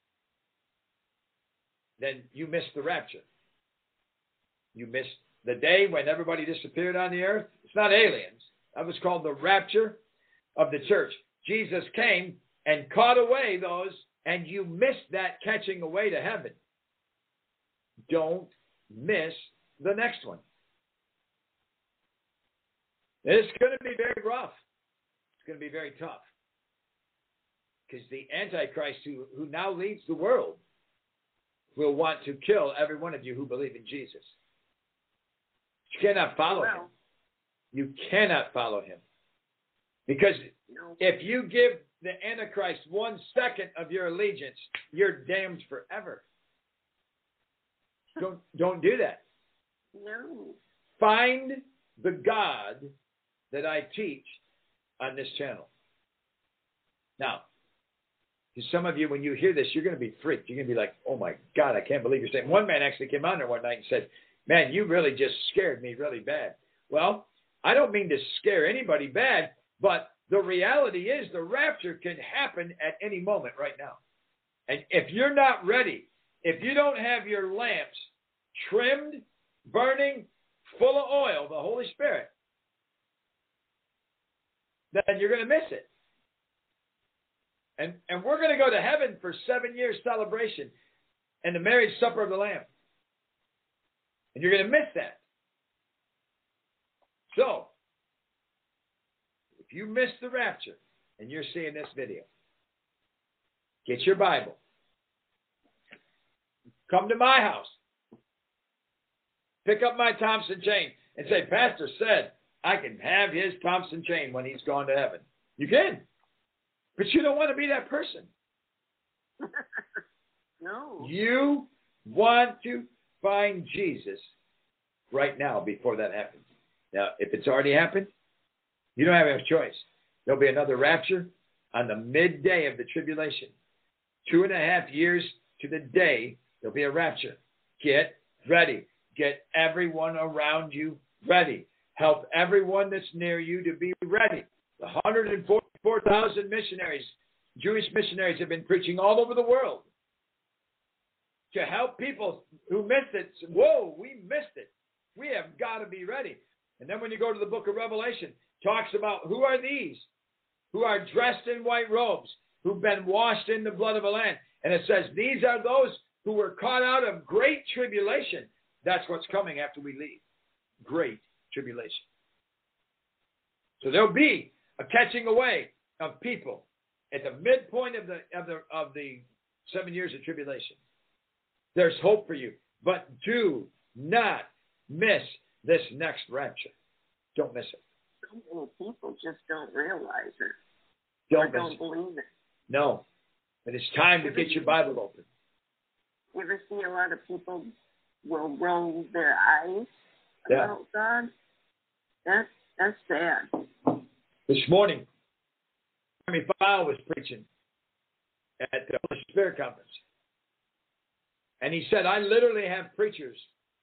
then you missed the rapture. You missed the day when everybody disappeared on the earth. It's not aliens. That was called the rapture of the church. Jesus came and caught away those, and you missed that catching away to heaven. Don't miss the next one. It's going to be very rough. It's going to be very tough. Because the Antichrist who now leads the world will want to kill every one of you who believe in Jesus. You cannot follow him. You cannot follow him. Because if you give the Antichrist 1 second of your allegiance, you're damned forever. Don't do that. No. Find the God that I teach on this channel. Now, to some of you, when you hear this, you're going to be freaked. You're going to be like, oh my God, I can't believe you're saying. One man actually came on there one night and said, man, you really just scared me really bad. Well, I don't mean to scare anybody bad, but the reality is the rapture can happen at any moment right now. And if you're not ready, if you don't have your lamps trimmed, burning, full of oil, the Holy Spirit, then you're going to miss it. And we're going to go to heaven for 7 years celebration and the marriage supper of the Lamb. And you're going to miss that. So, if you missed the rapture and you're seeing this video, get your Bible. Come to my house. Pick up my Thompson chain and say, Pastor said I can have his Thompson chain when he's gone to heaven. You can. But you don't want to be that person. No. You want to find Jesus right now before that happens. Now, if it's already happened, you don't have a choice. There'll be another rapture on the midday of the tribulation. 2.5 years to the day, there'll be a rapture. Get ready. Get everyone around you ready. Help everyone that's near you to be ready. The 144,000 missionaries, Jewish missionaries, have been preaching all over the world to help people who missed it. Whoa, we missed it. We have got to be ready. And then when you go to the book of Revelation, it talks about who are these who are dressed in white robes, who've been washed in the blood of a lamb. And it says these are those who were caught out of great tribulation. That's what's coming after we leave. Great tribulation. So there'll be a catching away of people at the midpoint of the 7 years of tribulation. There's hope for you, but do not miss this next rapture. Don't miss it. So many people just don't realize it. Don't believe it. No, but it's time to get your Bible open. You ever see a lot of people will roll their eyes about God? That's sad. This morning, Jeremy File was preaching at the Holy Spirit Conference. And he said, I literally have preachers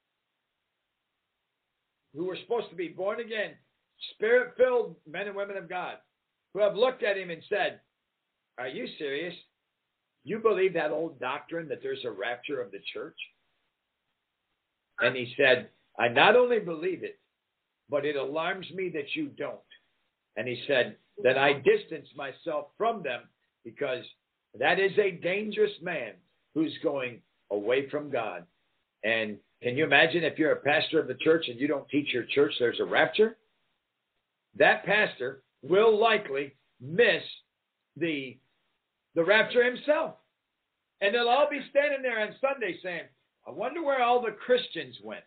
who were supposed to be born again, Spirit-filled men and women of God, who have looked at him and said, are you serious? You believe that old doctrine that there's a rapture of the church? And he said, I not only believe it, but it alarms me that you don't. And he said that I distance myself from them because that is a dangerous man who's going away from God. And can you imagine if you're a pastor of the church and you don't teach your church there's a rapture? That pastor will likely miss the rapture himself. And they'll all be standing there on Sunday saying, I wonder where all the Christians went.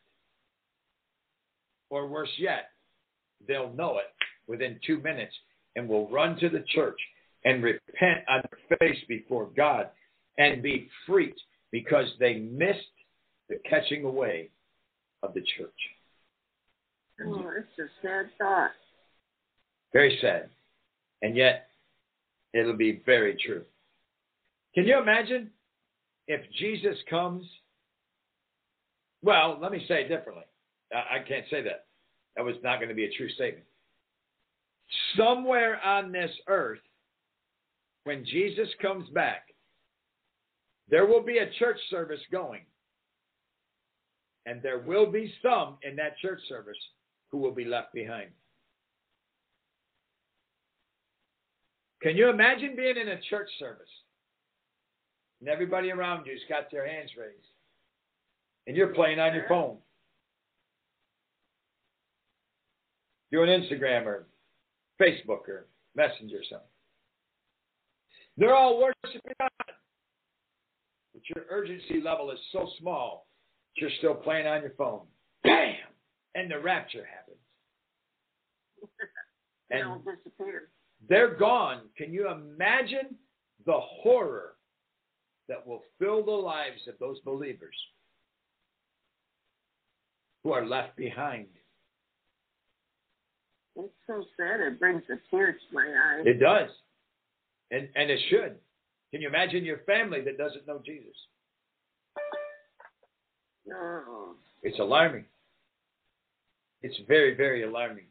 Or worse yet, they'll know it within 2 minutes and will run to the church and repent on their face before God and be freed because they missed the catching away of the church. Oh, it's a sad thought. Very sad. And yet, it'll be very true. Can you imagine if Jesus comes? Well, let me say it differently. I can't say that. That was not going to be a true statement. Somewhere on this earth, when Jesus comes back, there will be a church service going. And there will be some in that church service who will be left behind. Can you imagine being in a church service and everybody around you's got their hands raised and you're playing on your phone, doing Instagram or Facebook or Messenger or something. They're all worshiping God. But your urgency level is so small, you're still playing on your phone. Bam! And the rapture happens. They all disappear. They're gone. Can you imagine the horror that will fill the lives of those believers who are left behind? It's so sad. It brings a tear to my eyes. It does. And it should. Can you imagine your family that doesn't know Jesus? No. It's alarming. It's very, very alarming.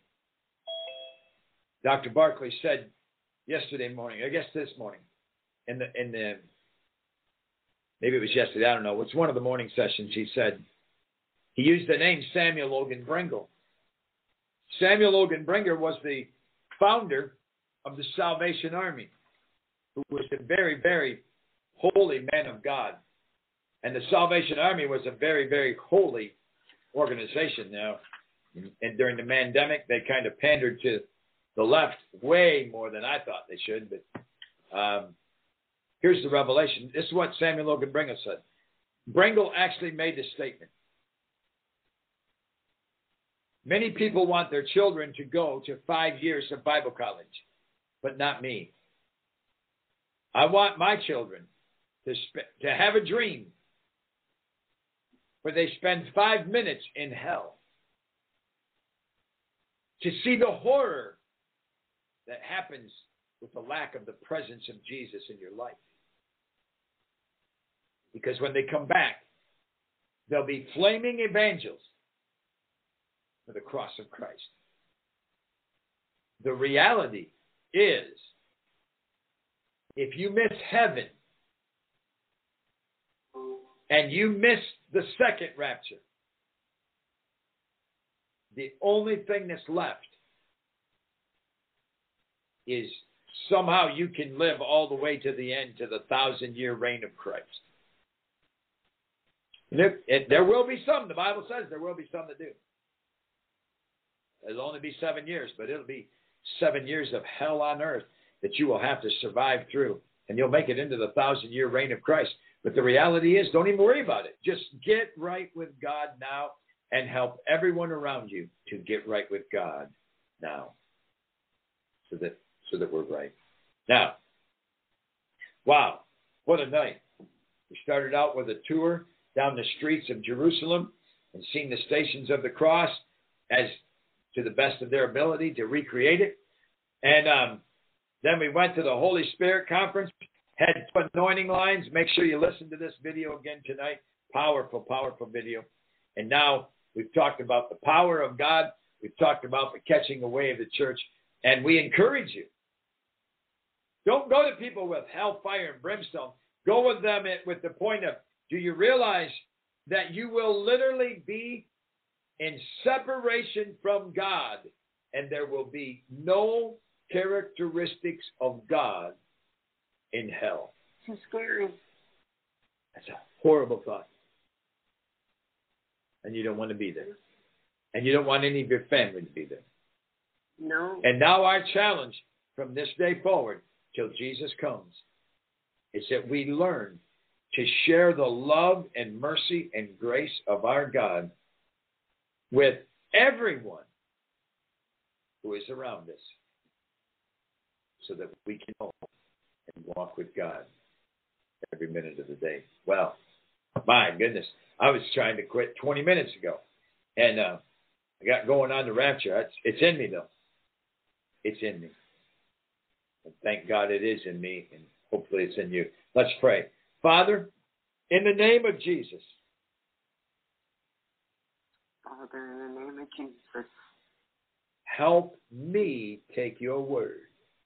Dr. Barclay said yesterday morning, I guess this morning, in the maybe it was yesterday, I don't know. It's one of the morning sessions. He said he used the name Samuel Logan Brengle. Samuel Logan Brengle was the founder of the Salvation Army, who was a very, very holy man of God. And the Salvation Army was a very, very holy organization. Now, and during the pandemic, they kind of pandered to the left way more than I thought they should. But here's the revelation. This is what Samuel Logan Brengle said. Brengle actually made this statement. Many people want their children to go to 5 years of Bible college, but not me. I want my children to have a dream where they spend 5 minutes in hell, to see the horror that happens with the lack of the presence of Jesus in your life. Because when they come back, they'll be flaming evangels for the cross of Christ. The reality is, if you miss heaven and you miss the second rapture, the only thing that's left is somehow you can live all the way to the end, to the 1,000-year reign of Christ. There will be some, the Bible says there will be some that do. It'll only be 7 years, but it'll be 7 years of hell on earth that you will have to survive through. And you'll make it into the 1,000-year reign of Christ. But the reality is, don't even worry about it. Just get right with God now and help everyone around you to get right with God now. So that we're right. Now, wow, what a night. We started out with a tour down the streets of Jerusalem and seeing the Stations of the Cross as to the best of their ability to recreate it. And then we went to the Holy Spirit Conference, had 2 anointing lines. Make sure you listen to this video again tonight. Powerful, powerful video. And now we've talked about the power of God. We've talked about the catching away of the church. And we encourage you. Don't go to people with hellfire and brimstone. Go with them with the point of, do you realize that you will literally be in separation from God, and there will be no characteristics of God in hell? Too scary. That's a horrible thought. And you don't want to be there. And you don't want any of your family to be there. No. And now our challenge from this day forward till Jesus comes is that we learn to share the love and mercy and grace of our God with everyone who is around us, so that we can know and walk with God every minute of the day. Well, my goodness, I was trying to quit 20 minutes ago, and I got going on the rapture. It's in me, though. It's in me. And thank God it is in me, and hopefully it's in you. Let's pray. Father, in the name of Jesus. Father, in the name of Jesus. Help me take your word.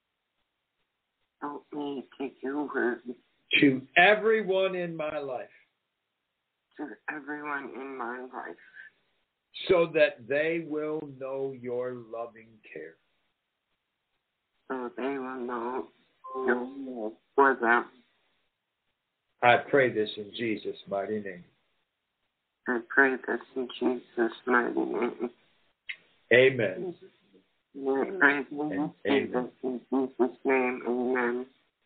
Help me take your word. To everyone in my life. To everyone in my life. So that they will know your loving care. So they will know your love for them. I pray this in Jesus' mighty name. I pray this in Jesus' mighty name. Amen. I pray this in Jesus' name. Amen. Amen.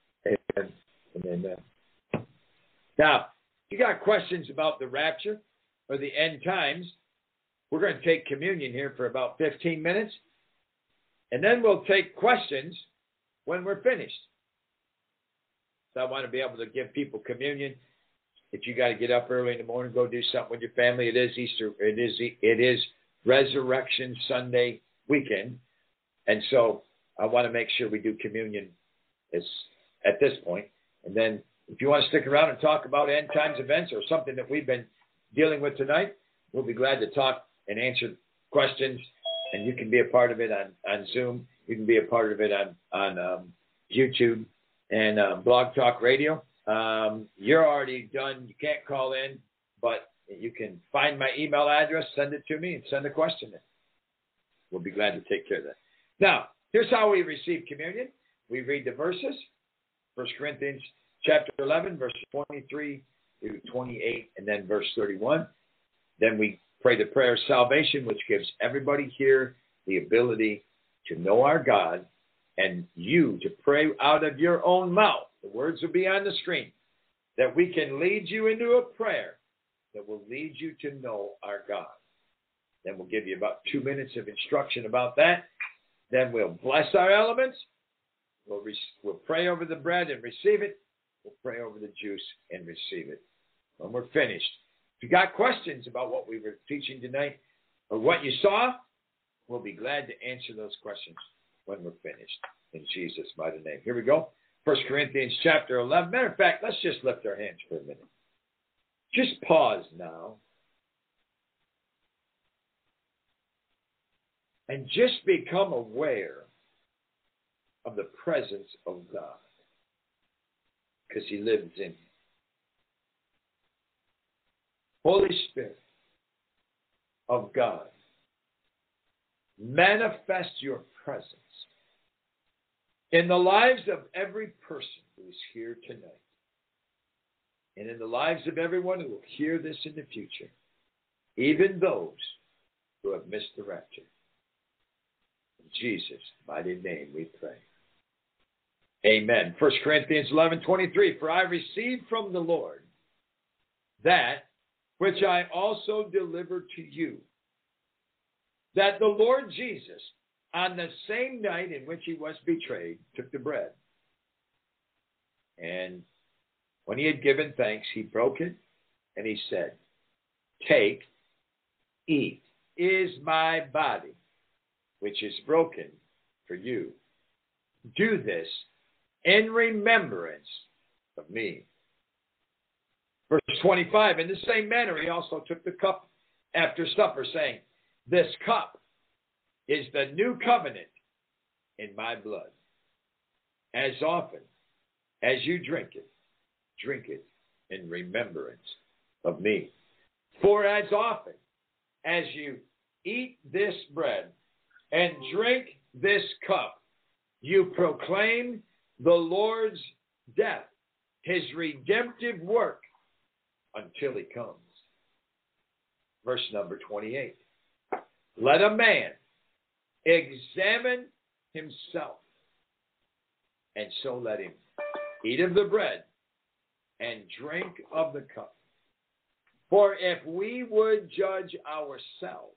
Amen and amen. Now, if you got questions about the rapture or the end times, we're going to take communion here for about 15 minutes, and then we'll take questions when we're finished. So I want to be able to give people communion. If you got to get up early in the morning, go do something with your family. It is Easter. It is Resurrection Sunday weekend, and so I want to make sure we do communion at this point. And then if you want to stick around and talk about end times events or something that we've been dealing with tonight, we'll be glad to talk and answer questions. And you can be a part of it on Zoom. You can be a part of it on YouTube and Blog Talk Radio. You're already done. You can't call in, but you can find my email address, send it to me, and send a question in. We'll be glad to take care of that. Now, here's how we receive communion. We read the verses, 1 Corinthians chapter 11, verses 23 through 28, and then verse 31. Then we pray the prayer of salvation, which gives everybody here the ability to know our God and you to pray out of your own mouth. The words will be on the screen, that we can lead you into a prayer that will lead you to know our God. Then we'll give you about 2 minutes of instruction about that. Then we'll bless our elements. We'll pray over the bread and receive it. We'll pray over the juice and receive it. When we're finished, if you got questions about what we were teaching tonight or what you saw, we'll be glad to answer those questions when we're finished. In Jesus' mighty name. Here we go. 1 Corinthians chapter 11. Matter of fact, let's just lift our hands for a minute. Just pause now. And just become aware of the presence of God. Because He lives in you. Holy Spirit of God, manifest your presence in the lives of every person who is here tonight, and in the lives of everyone who will hear this in the future, even those who have missed the rapture. In Jesus' mighty name we pray. Amen. 1 Corinthians 11:23. For I received from the Lord that which I also delivered to you, that the Lord Jesus, on the same night in which He was betrayed, took the bread. And when He had given thanks, He broke it, and He said, take, eat, is my body, which is broken for you. Do this in remembrance of me. Verse 25, in the same manner He also took the cup after supper, saying, this cup is the new covenant in my blood. As often as you drink it in remembrance of me. For as often as you eat this bread and drink this cup, you proclaim the Lord's death, His redemptive work, until He comes. Verse number 28. Let a man examine himself, and so let him eat of the bread and drink of the cup. For if we would judge ourselves,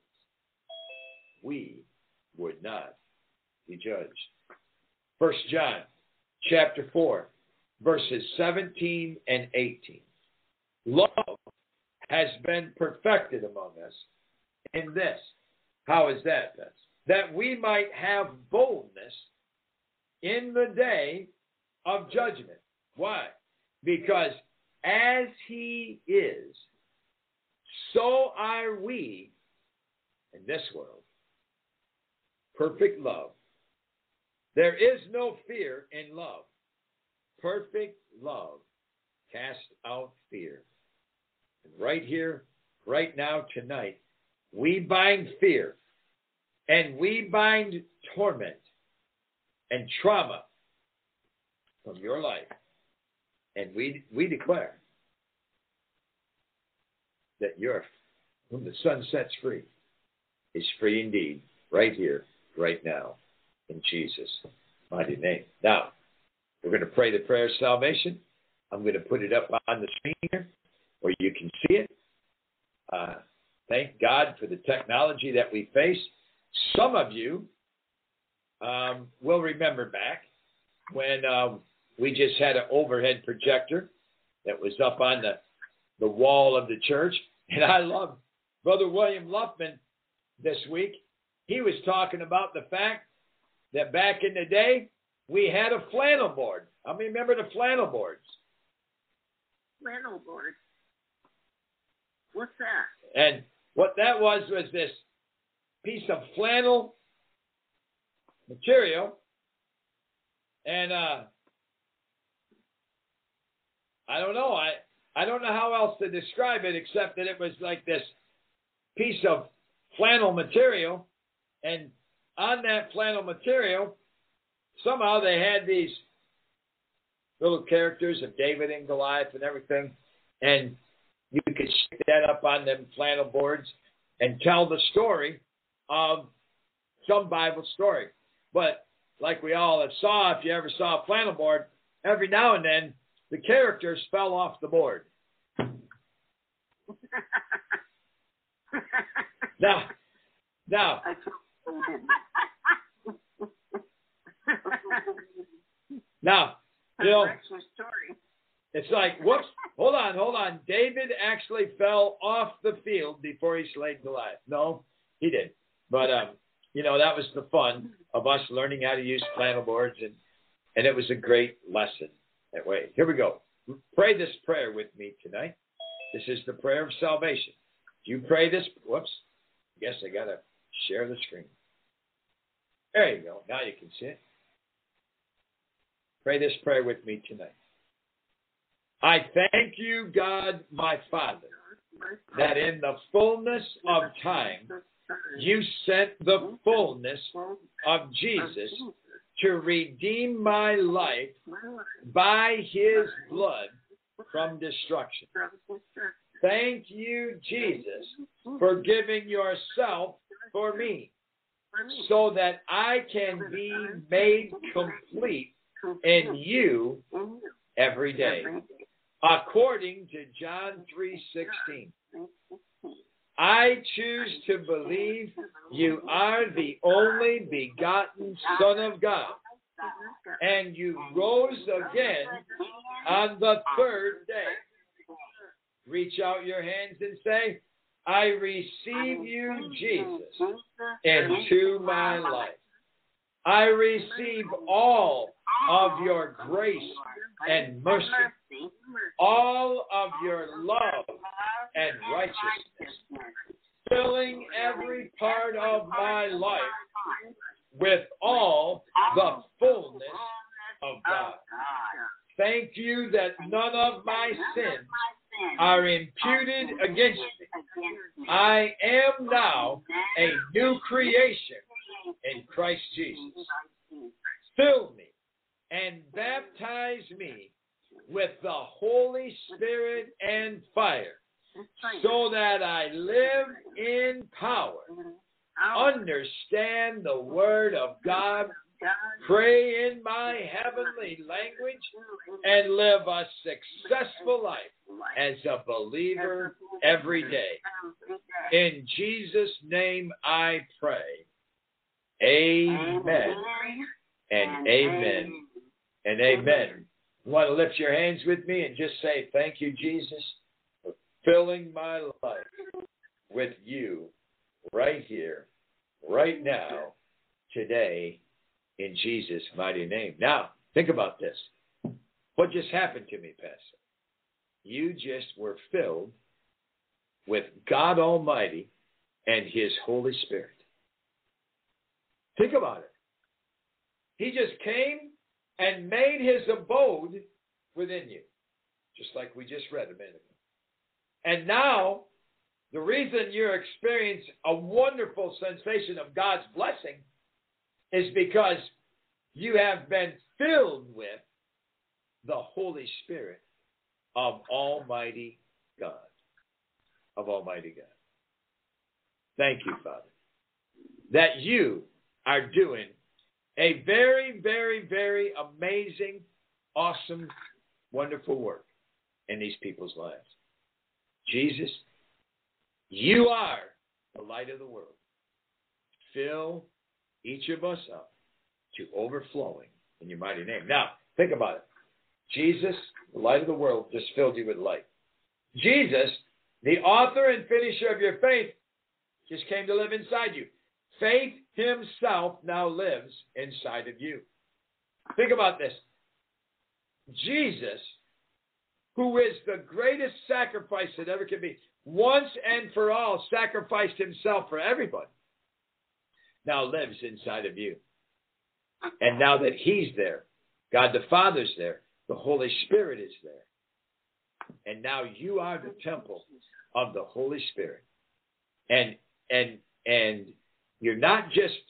we would not be judged. 1 John chapter 4, verses 17 and 18. Love has been perfected among us in this. How is that? That we might have boldness in the day of judgment. Why? Because as He is, so are we in this world. Perfect love. There is no fear in love. Perfect love casts out fear. And right here, right now, tonight, we bind fear and we bind torment and trauma from your life. And we declare that whom the Son sets free is free indeed, right here, right now, in Jesus' mighty name. Now, We're going to pray the prayer of salvation. I'm going to put it up on the screen here where you can see it. Thank God for the technology that we face. Some of you will remember back when we just had an overhead projector that was up on the wall of the church. And I love Brother William Luffman this week. He was talking about the fact that back in the day, we had a flannel board. How many remember the flannel boards? Flannel board. What's that? And what that was this piece of flannel material. And I don't know. I don't know how else to describe it except that it was like this piece of flannel material. And on that flannel material, somehow they had these little characters of David and Goliath and everything. And you could stick that up on them flannel boards and tell the story of some Bible story. But like we all have saw, if you ever saw a flannel board, every now and then the characters fell off the board. Now, you know, it's like, whoops, hold on. David actually fell off the field before he slayed Goliath. No, he didn't. But, you know, that was the fun of us learning how to use flannel boards, and it was a great lesson that way. Here we go. Pray this prayer with me tonight. This is the prayer of salvation. You pray this. Whoops. I guess I got to share the screen. There you go. Now you can see it. Pray this prayer with me tonight. I thank you, God, my Father, that in the fullness of time, you sent the fullness of Jesus to redeem my life by his blood from destruction. Thank you, Jesus, for giving yourself for me so that I can be made complete in you every day. According to John 3:16. I choose to believe you are the only begotten Son of God, and you rose again on the third day. Reach out your hands and say, I receive you, Jesus, into my life. I receive all of your grace and mercy, all of your love and righteousness, filling every part of my life with all the fullness of God. Thank you that none of my sins are imputed against me. I am now a new creation in Christ Jesus. Fill me and baptize me with the Holy Spirit and fire, so that I live in power, understand the Word of God, pray in my heavenly language, and live a successful life as a believer every day. In Jesus' name I pray. Amen and amen and amen. You want to lift your hands with me and just say, thank you, Jesus, for filling my life with you right here, right now, today, in Jesus' mighty name. Now, think about this. What just happened to me, Pastor? You just were filled with God Almighty and his Holy Spirit. Think about it. He just came and made his abode within you, just like we just read a minute ago. And now, the reason you're experiencing a wonderful sensation of God's blessing is because you have been filled with the Holy Spirit of Almighty God. Of Almighty God. Thank you, Father, that you are doing a very, very, very amazing awesome, wonderful work in these people's lives. Jesus, you are the light of the world. Fill each of us up to overflowing in your mighty name. Now, think about it. Jesus, the light of the world, just filled you with light. Jesus, the author and finisher of your faith, just came to live inside you. Faith himself now lives inside of you. Think about this. Jesus, who is the greatest sacrifice that ever can be, once and for all sacrificed himself for everybody, now lives inside of you. And now that he's there, God the Father's there, the Holy Spirit is there. And now you are the temple of the Holy Spirit. And you're not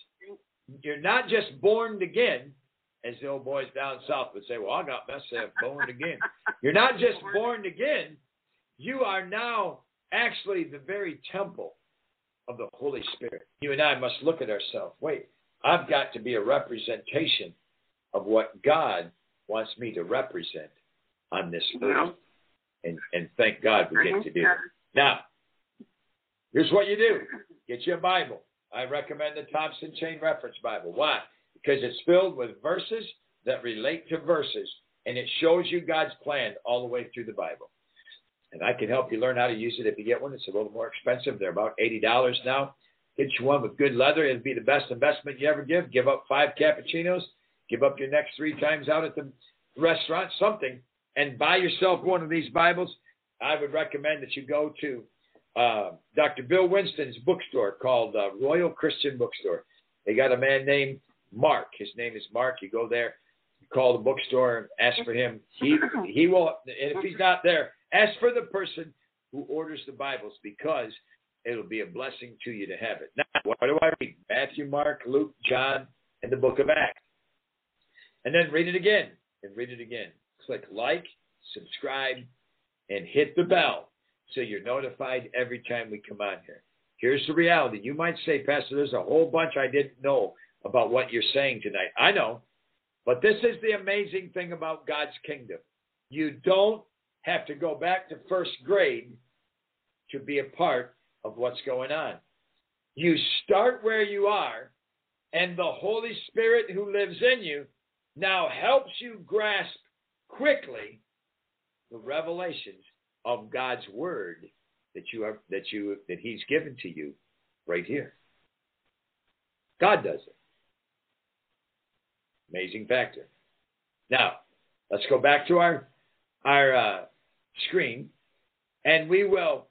just born again, as the old boys down south would say, well, I got myself born again. You're not just born again. You are now actually the very temple of the Holy Spirit. You and I must look at ourselves. Wait, I've got to be a representation of what God wants me to represent on this earth. And thank God we get to do it. Now, here's what you do. Get you a Bible. I recommend the Thompson Chain Reference Bible. Why? Because it's filled with verses that relate to verses, and it shows you God's plan all the way through the Bible. And I can help you learn how to use it if you get one. It's a little more expensive. They're about $80 now. Get you one with good leather. It'll be the best investment you ever give. Give up 5 cappuccinos. Give up your next 3 times out at the restaurant, something, and buy yourself one of these Bibles. I would recommend that you go to Dr. Bill Winston's bookstore called Royal Christian Bookstore. They got a man named Mark. His name is Mark. You go there, you call the bookstore and ask for him. He will, and if he's not there, ask for the person who orders the Bibles, because it'll be a blessing to you to have it. Now, what do I read? Matthew, Mark, Luke, John, and the book of Acts. And then read it again and read it again. Click like, subscribe, and hit the bell so you're notified every time we come on here. Here's the reality. You might say, Pastor, there's a whole bunch I didn't know about what you're saying tonight. I know. But this is the amazing thing about God's kingdom. You don't have to go back to first grade to be a part of what's going on. You start where you are, and the Holy Spirit who lives in you now helps you grasp quickly the revelations of God's word that He's given to you right here. God does it. Amazing factor. Now, let's go back to our screen, and we will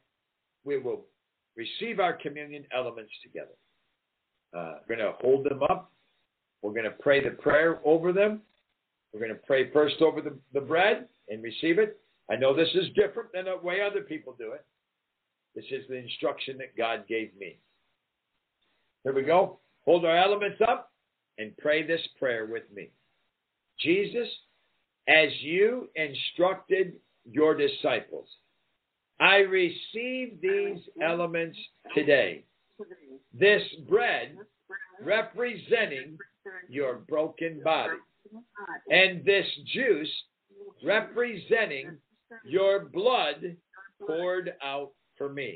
receive our communion elements together. We're going to hold them up. We're going to pray the prayer over them. We're going to pray first over the bread and receive it. I know this is different than the way other people do it. This is the instruction that God gave me. Here we go. Hold our elements up and pray this prayer with me. Jesus, as you instructed your disciples, I receive these elements today. This bread representing your broken body, and this juice representing your blood poured out for me.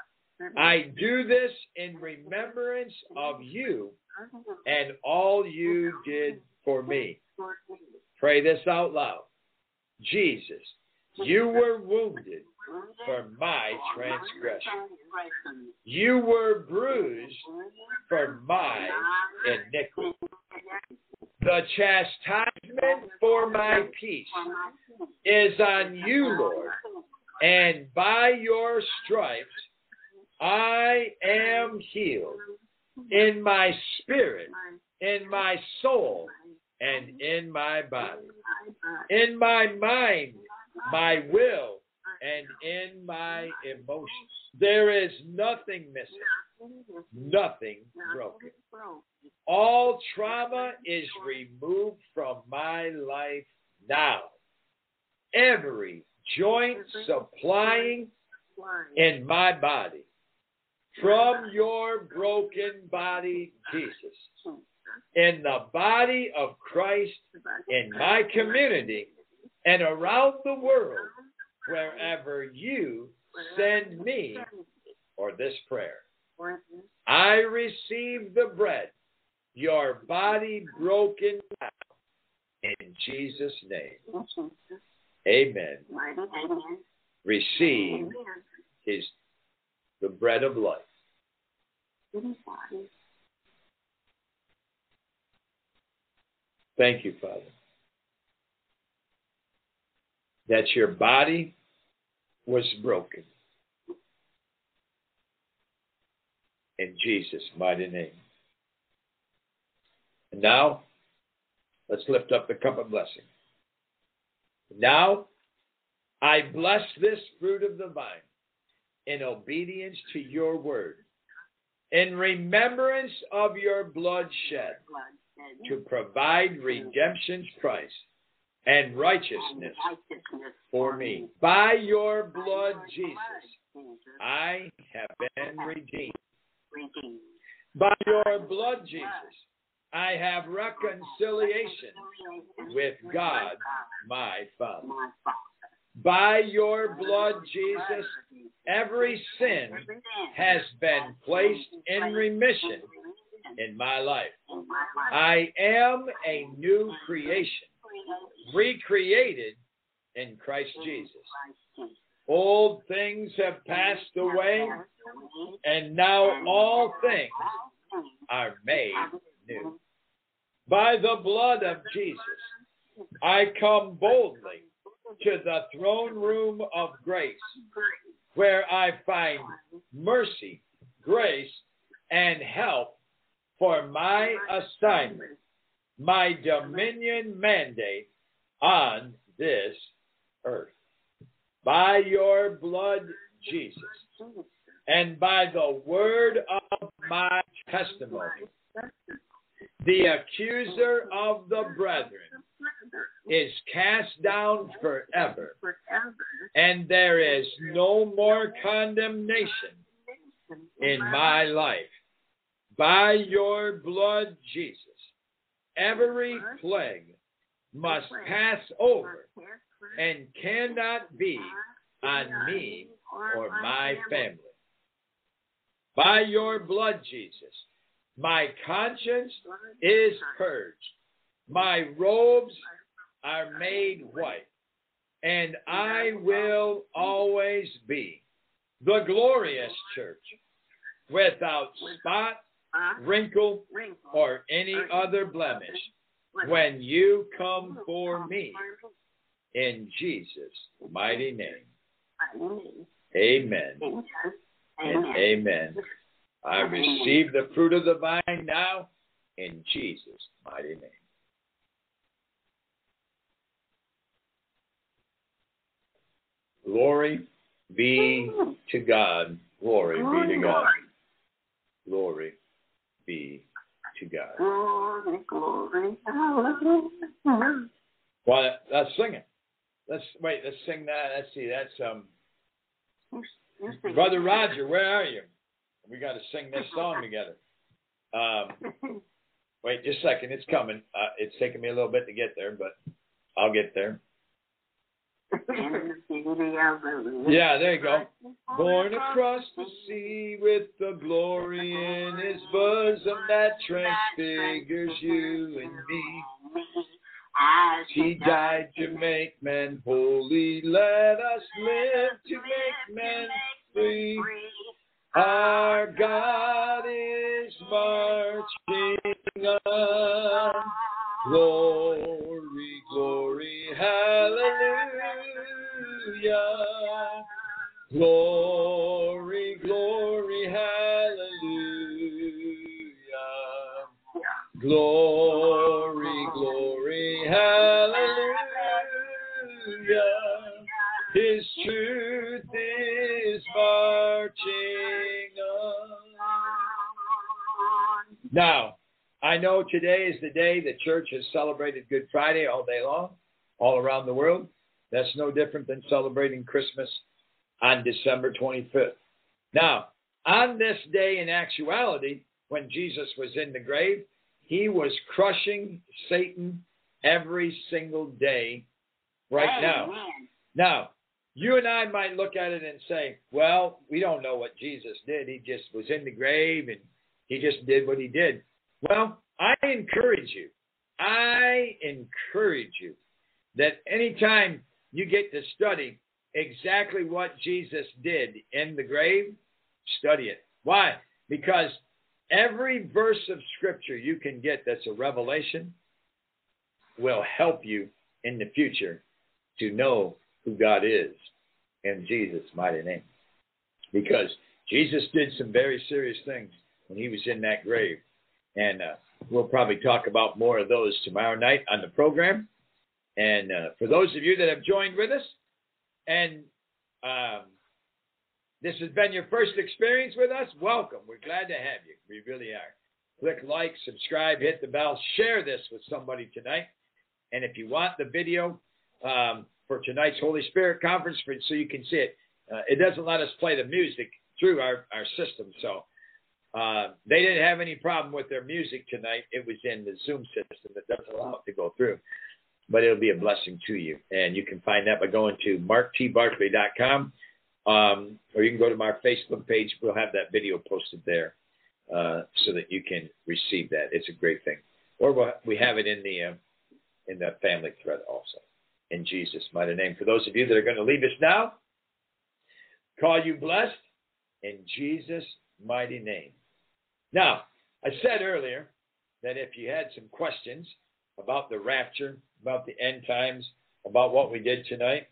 I do this in remembrance of you and all you did for me. Pray this out loud. Jesus, you were wounded for my transgression. You were bruised for my iniquity. The chastisement for my peace is on you, Lord, and by your stripes I am healed in my spirit, in my soul, and in my body, in my mind, my will, and in my emotions. There is nothing missing, nothing broken. All trauma is removed from my life now. Every joint supplying in my body from your broken body, Jesus, in the body of Christ, in my community, and around the world wherever you send me for this prayer. I receive the bread, your body broken now, in Jesus' name. Amen. Receive the bread of life. Thank you, Father, that your body was broken. In Jesus' mighty name. And now, let's lift up the cup of blessing. Now, I bless this fruit of the vine in obedience to your word, in remembrance of your blood shed to provide redemption's price and righteousness for me. By your blood, Jesus, I have been redeemed. By your blood, Jesus, I have reconciliation with God, my Father. By your blood, Jesus, every sin has been placed in remission in my life. I am a new creation, recreated in Christ Jesus. Old things have passed away, and now all things are made new. By the blood of Jesus, I come boldly to the throne room of grace, where I find mercy, grace, and help for my assignment, my dominion mandate on this earth. By your blood, Jesus, and by the word of my testimony, the accuser of the brethren is cast down forever, and there is no more condemnation in my life. By your blood, Jesus, every plague must pass over and cannot be on me or my family. By your blood, Jesus, my conscience is purged. My robes are made white, and I will always be the glorious church, without spot, wrinkle, or any other blemish, when you come for me. In Jesus' mighty name. Amen. And amen. I receive the fruit of the vine now in Jesus' mighty name. Glory be to God. Glory be to God. Glory be to God. Glory, glory, hallelujah. Well, let's sing it. Let's sing that. Let's see. That's Brother Roger, where are you? We got to sing this song together. Wait just a second. It's coming. It's taking me a little bit to get there, but I'll get there. Yeah, there you go. Born across the sea with the glory in his bosom that transfigures you and me. He died to make men holy. Let us live to make men free. Our God is marching on. Glory, glory, hallelujah. Glory, glory, hallelujah. Glory, glory, hallelujah. His truth is marching on. Now, I know today is the day the church has celebrated Good Friday all day long, all around the world. That's no different than celebrating Christmas on December 25th. Now, on this day, in actuality, when Jesus was in the grave, he was crushing Satan every single day right now. Amen. Now, you and I might look at it and say, well, we don't know what Jesus did. He just was in the grave and he just did what he did. Well, I encourage you that anytime you get to study exactly what Jesus did in the grave, study it. Why? Because every verse of Scripture you can get that's a revelation will help you in the future to know who God is in Jesus' mighty name. Because Jesus did some very serious things when he was in that grave. And we'll probably talk about more of those tomorrow night on the program. And for those of you that have joined with us, and this has been your first experience with us, welcome. We're glad to have you. We really are. Click like, subscribe, hit the bell, share this with somebody tonight. And if you want the video for tonight's Holy Spirit conference, so you can see it, it doesn't let us play the music through our system. So they didn't have any problem with their music tonight. It was in the Zoom system that doesn't allow it to go through. But it'll be a blessing to you. And you can find that by going to marktbarkley.com. Or you can go to my Facebook page. We'll have that video posted there so that you can receive that. It's a great thing. Or we have it in the family thread also. In Jesus' mighty name. For those of you that are going to leave us now, call you blessed in Jesus' mighty name. Now, I said earlier that if you had some questions about the rapture, about the end times, about what we did tonight,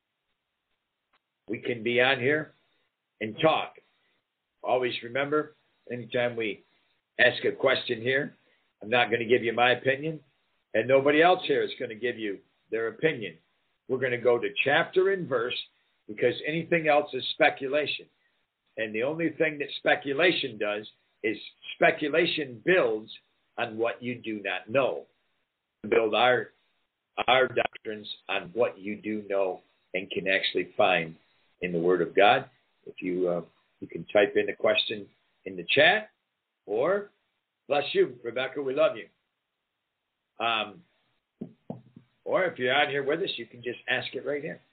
we can be on here and talk. Always remember, anytime we ask a question here, I'm not going to give you my opinion, and nobody else here is going to give you their opinion. We're going to go to chapter and verse, because anything else is speculation. And the only thing that speculation does is speculation builds on what you do not know. Build our doctrines on what you do know and can actually find in the Word of God. If you can type in the question in the chat, or bless you, Rebecca, we love you. Or if you're out here with us, you can just ask it right here.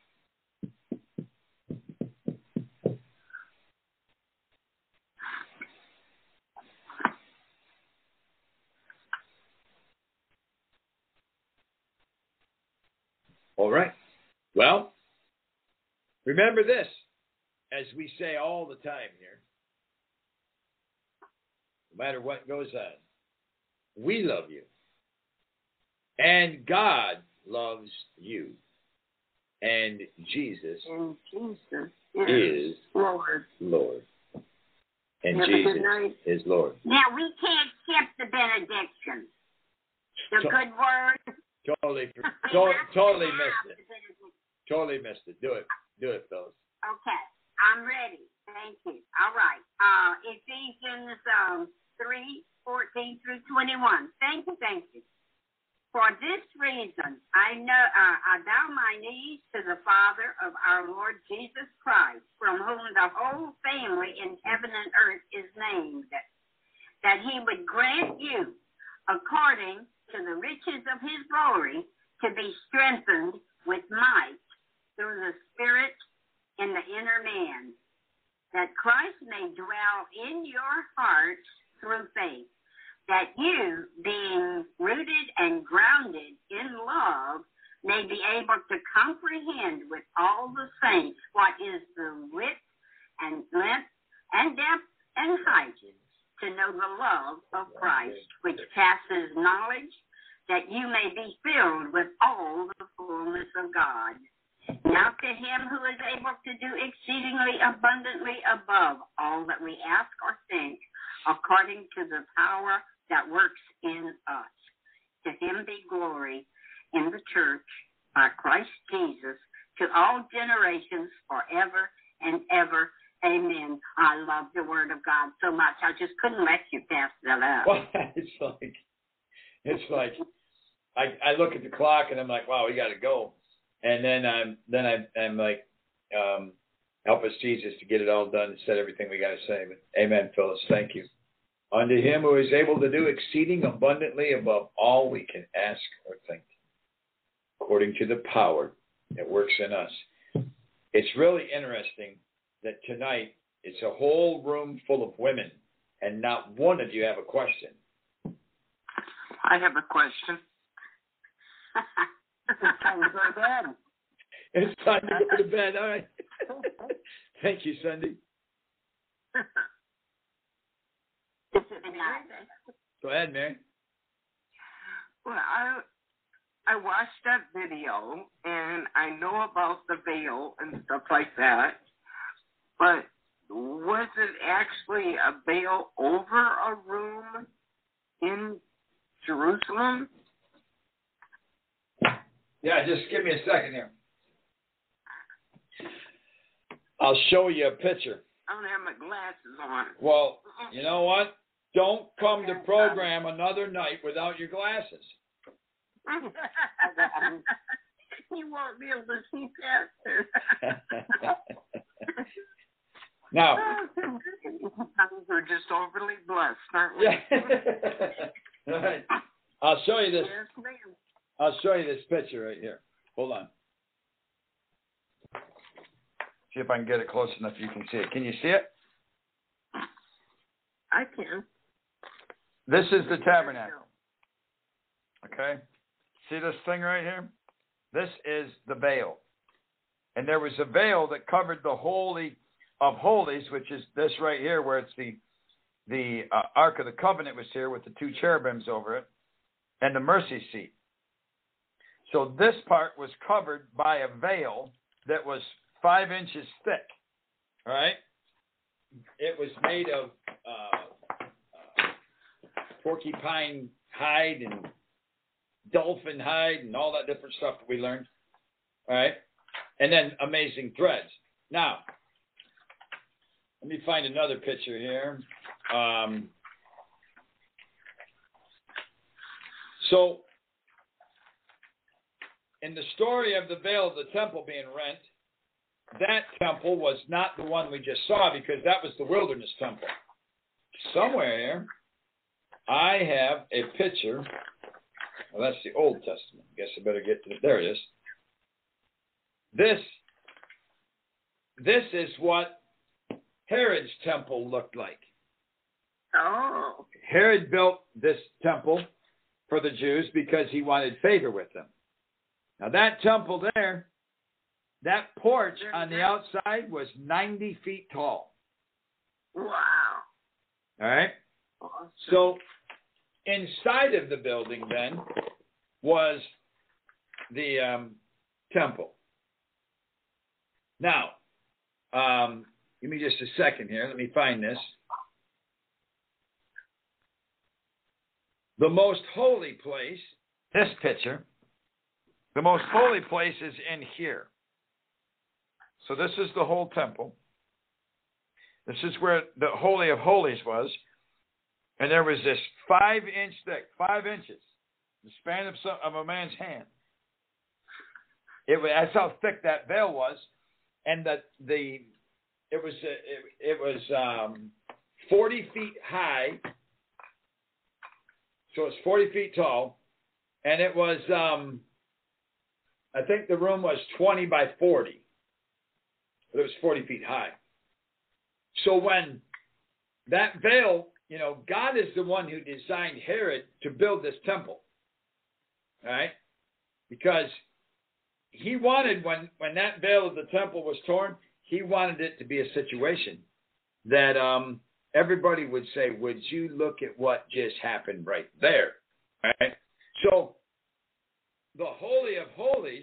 All right. Well, remember this, as we say all the time here, no matter what goes on, we love you, and God loves you, and Jesus, is Lord. And Jesus is Lord. Now, we can't skip the benediction. The good word. Totally missed it. Totally missed it. Do it, fellas. Okay, I'm ready. Thank you. All right. Ephesians 3:14 through 21. Thank you. For this reason, I bow my knees to the Father of our Lord Jesus Christ, from whom the whole family in heaven and earth is named, that he would grant you, according to the riches of his glory, to be strengthened with might through the Spirit in the inner man, that Christ may dwell in your hearts through faith, that you, being rooted and grounded in love, may be able to comprehend with all the saints what is the width and length and depth and height, to know the love of Christ, which passes knowledge, that you may be filled with all the fullness of God. Now to him who is able to do exceedingly abundantly above all that we ask or think, according to the power that works in us. To him be glory in the church by Christ Jesus to all generations forever and ever. Amen. I love the word of God so much. I just couldn't let you pass that up. Well, it's like I look at the clock and I'm like, wow, we got to go. And then I'm like, help us, Jesus, to get it all done and said everything we got to say. But amen, Phyllis. Thank you. Unto him who is able to do exceeding abundantly above all we can ask or think, according to the power that works in us. It's really interesting that tonight it's a whole room full of women, and not one of you have a question. I have a question. It's time to go to bed. It's time to go to bed. All right. Thank you, Cindy. Go ahead, Mary. Well, I watched that video, and I know about the veil and stuff like that, but was it actually a veil over a room in Jerusalem? Yeah, just give me a second here. I'll show you a picture. I don't have my glasses on. Well, you know what? Don't come to program another night without your glasses. You won't be able to see past her. Now, we're just overly blessed, aren't we? Yeah. All right. I'll show you this. Yes, ma'am. I'll show you this picture right here. Hold on. See if I can get it close enough you can see it. Can you see it? I can. This is the tabernacle. Okay? See this thing right here? This is the veil. And there was a veil that covered the Holy of Holies, which is this right here, where it's the Ark of the Covenant was here with the two cherubims over it, and the mercy seat. So this part was covered by a veil that was 5 inches thick. All right? It was made of porcupine hide and dolphin hide and all that different stuff that we learned. All right? And then amazing threads. Now, let me find another picture here. So, in the story of the veil of the temple being rent, that temple was not the one we just saw, because that was the wilderness temple. Somewhere here, I have a picture. Well, that's the Old Testament. I guess I better get to it. There it is. This is what Herod's temple looked like. Oh. Herod built this temple for the Jews because he wanted favor with them. Now that temple there, that porch on the outside was 90 feet tall. Wow. All right? Awesome. So inside of the building then was the temple. Now, give me just a second here. Let me find this. The most holy place, this picture, the most holy place is in here. So this is the whole temple. This is where the Holy of Holies was. And there was this 5-inch thick, 5 inches, the span of a man's hand. That's how thick that veil was. And it was 40 feet high. So it's 40 feet tall. And it was, I think the room was 20 by 40. But it was 40 feet high. So when that veil, God is the one who designed Herod to build this temple. All right? Because he wanted, when that veil of the temple was torn, he wanted it to be a situation that everybody would say, would you look at what just happened right there? All right? So the Holy of Holies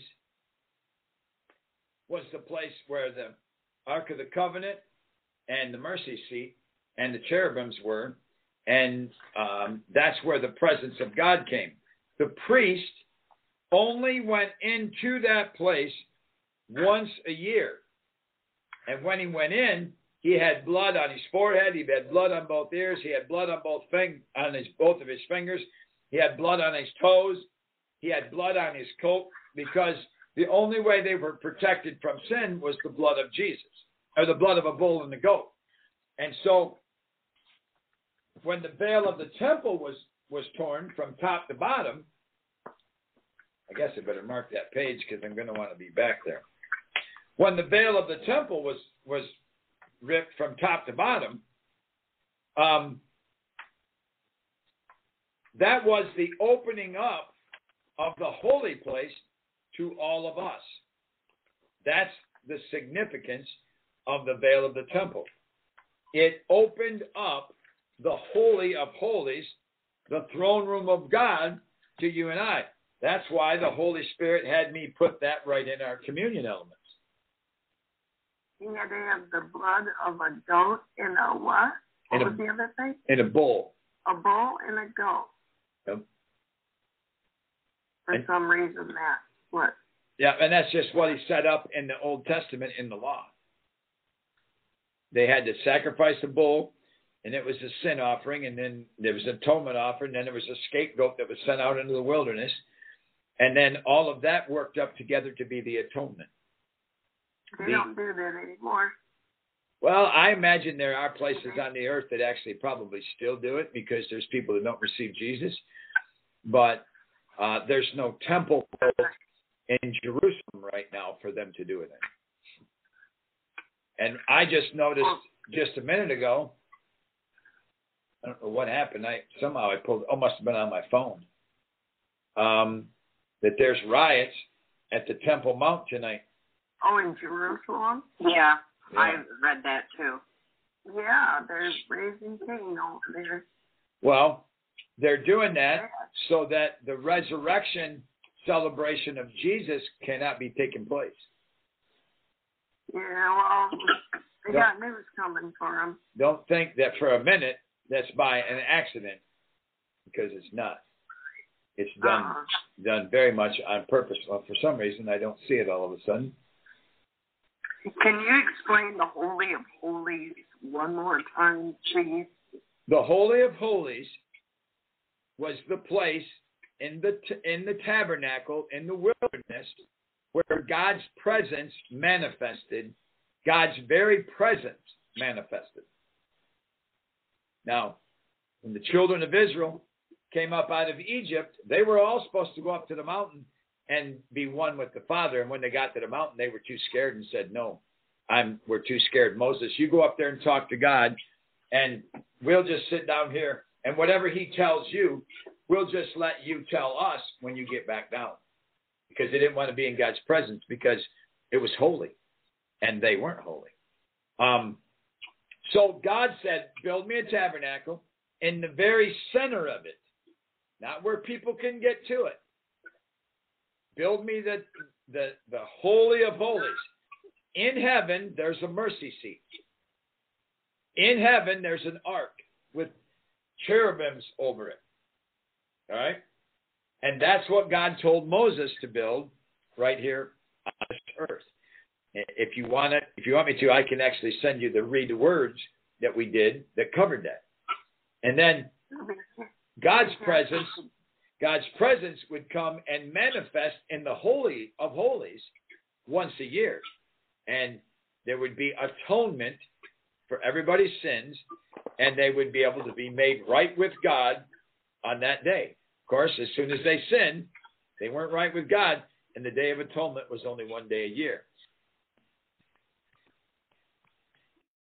was the place where the Ark of the Covenant and the mercy seat and the cherubims were, and that's where the presence of God came. The priest only went into that place once a year. And when he went in, he had blood on his forehead, he had blood on both ears, he had blood on both of his fingers, he had blood on his toes, he had blood on his coat, because the only way they were protected from sin was the blood of Jesus, or the blood of a bull and a goat. And so when the veil of the temple was torn from top to bottom, I guess I better mark that page because I'm going to want to be back there. When the veil of the temple was ripped from top to bottom, that was the opening up of the holy place to all of us. That's the significance of the veil of the temple. It opened up the Holy of Holies, the throne room of God, to you and I. That's why the Holy Spirit had me put that right in our communion elements. You had to have the blood of a goat in a what? What was the other thing? In a bowl. A bull and a goat. Yep. For some reason, that's what. Yeah, and that's just what he set up in the Old Testament in the law. They had to sacrifice a bull, and it was a sin offering, and then there was an atonement offering, and then there was a scapegoat that was sent out into the wilderness, and then all of that worked up together to be the atonement. They don't do that anymore. Well, I imagine there are places on the earth that actually probably still do it because there's people that don't receive Jesus, but there's no temple in Jerusalem right now for them to do it in. And I just noticed just a minute ago, I don't know what happened. Somehow I pulled, must have been on my phone, that there's riots at the Temple Mount tonight. Oh, in Jerusalem? Yeah, I read that too. Yeah, there's Raising Cain over there. Well, they're doing that so that the resurrection celebration of Jesus cannot be taking place. Yeah, well, they got news coming for them. Don't think that for a minute that's by an accident, because it's not. It's done very much on purpose. Well, for some reason, I don't see it all of a sudden. Can you explain the Holy of Holies one more time, please? The Holy of Holies was the place in the tabernacle in the wilderness where God's presence manifested, God's very presence manifested. Now, when the children of Israel came up out of Egypt, they were all supposed to go up to the mountain and be one with the Father. And when they got to the mountain, they were too scared and said, no, we're too scared. Moses, you go up there and talk to God, and we'll just sit down here. And whatever he tells you, we'll just let you tell us when you get back down. Because they didn't want to be in God's presence because it was holy, and they weren't holy. So God said, build me a tabernacle in the very center of it, not where people can get to it. Build me the Holy of Holies. In heaven, there's a mercy seat. In heaven, there's an ark with cherubims over it. All right? And that's what God told Moses to build right here on this earth. If you want me to, I can actually send you the read the words that we did that covered that. And then God's presence would come and manifest in the Holy of Holies once a year. And there would be atonement for everybody's sins, and they would be able to be made right with God on that day. Of course, as soon as they sinned, they weren't right with God, and the Day of Atonement was only one day a year.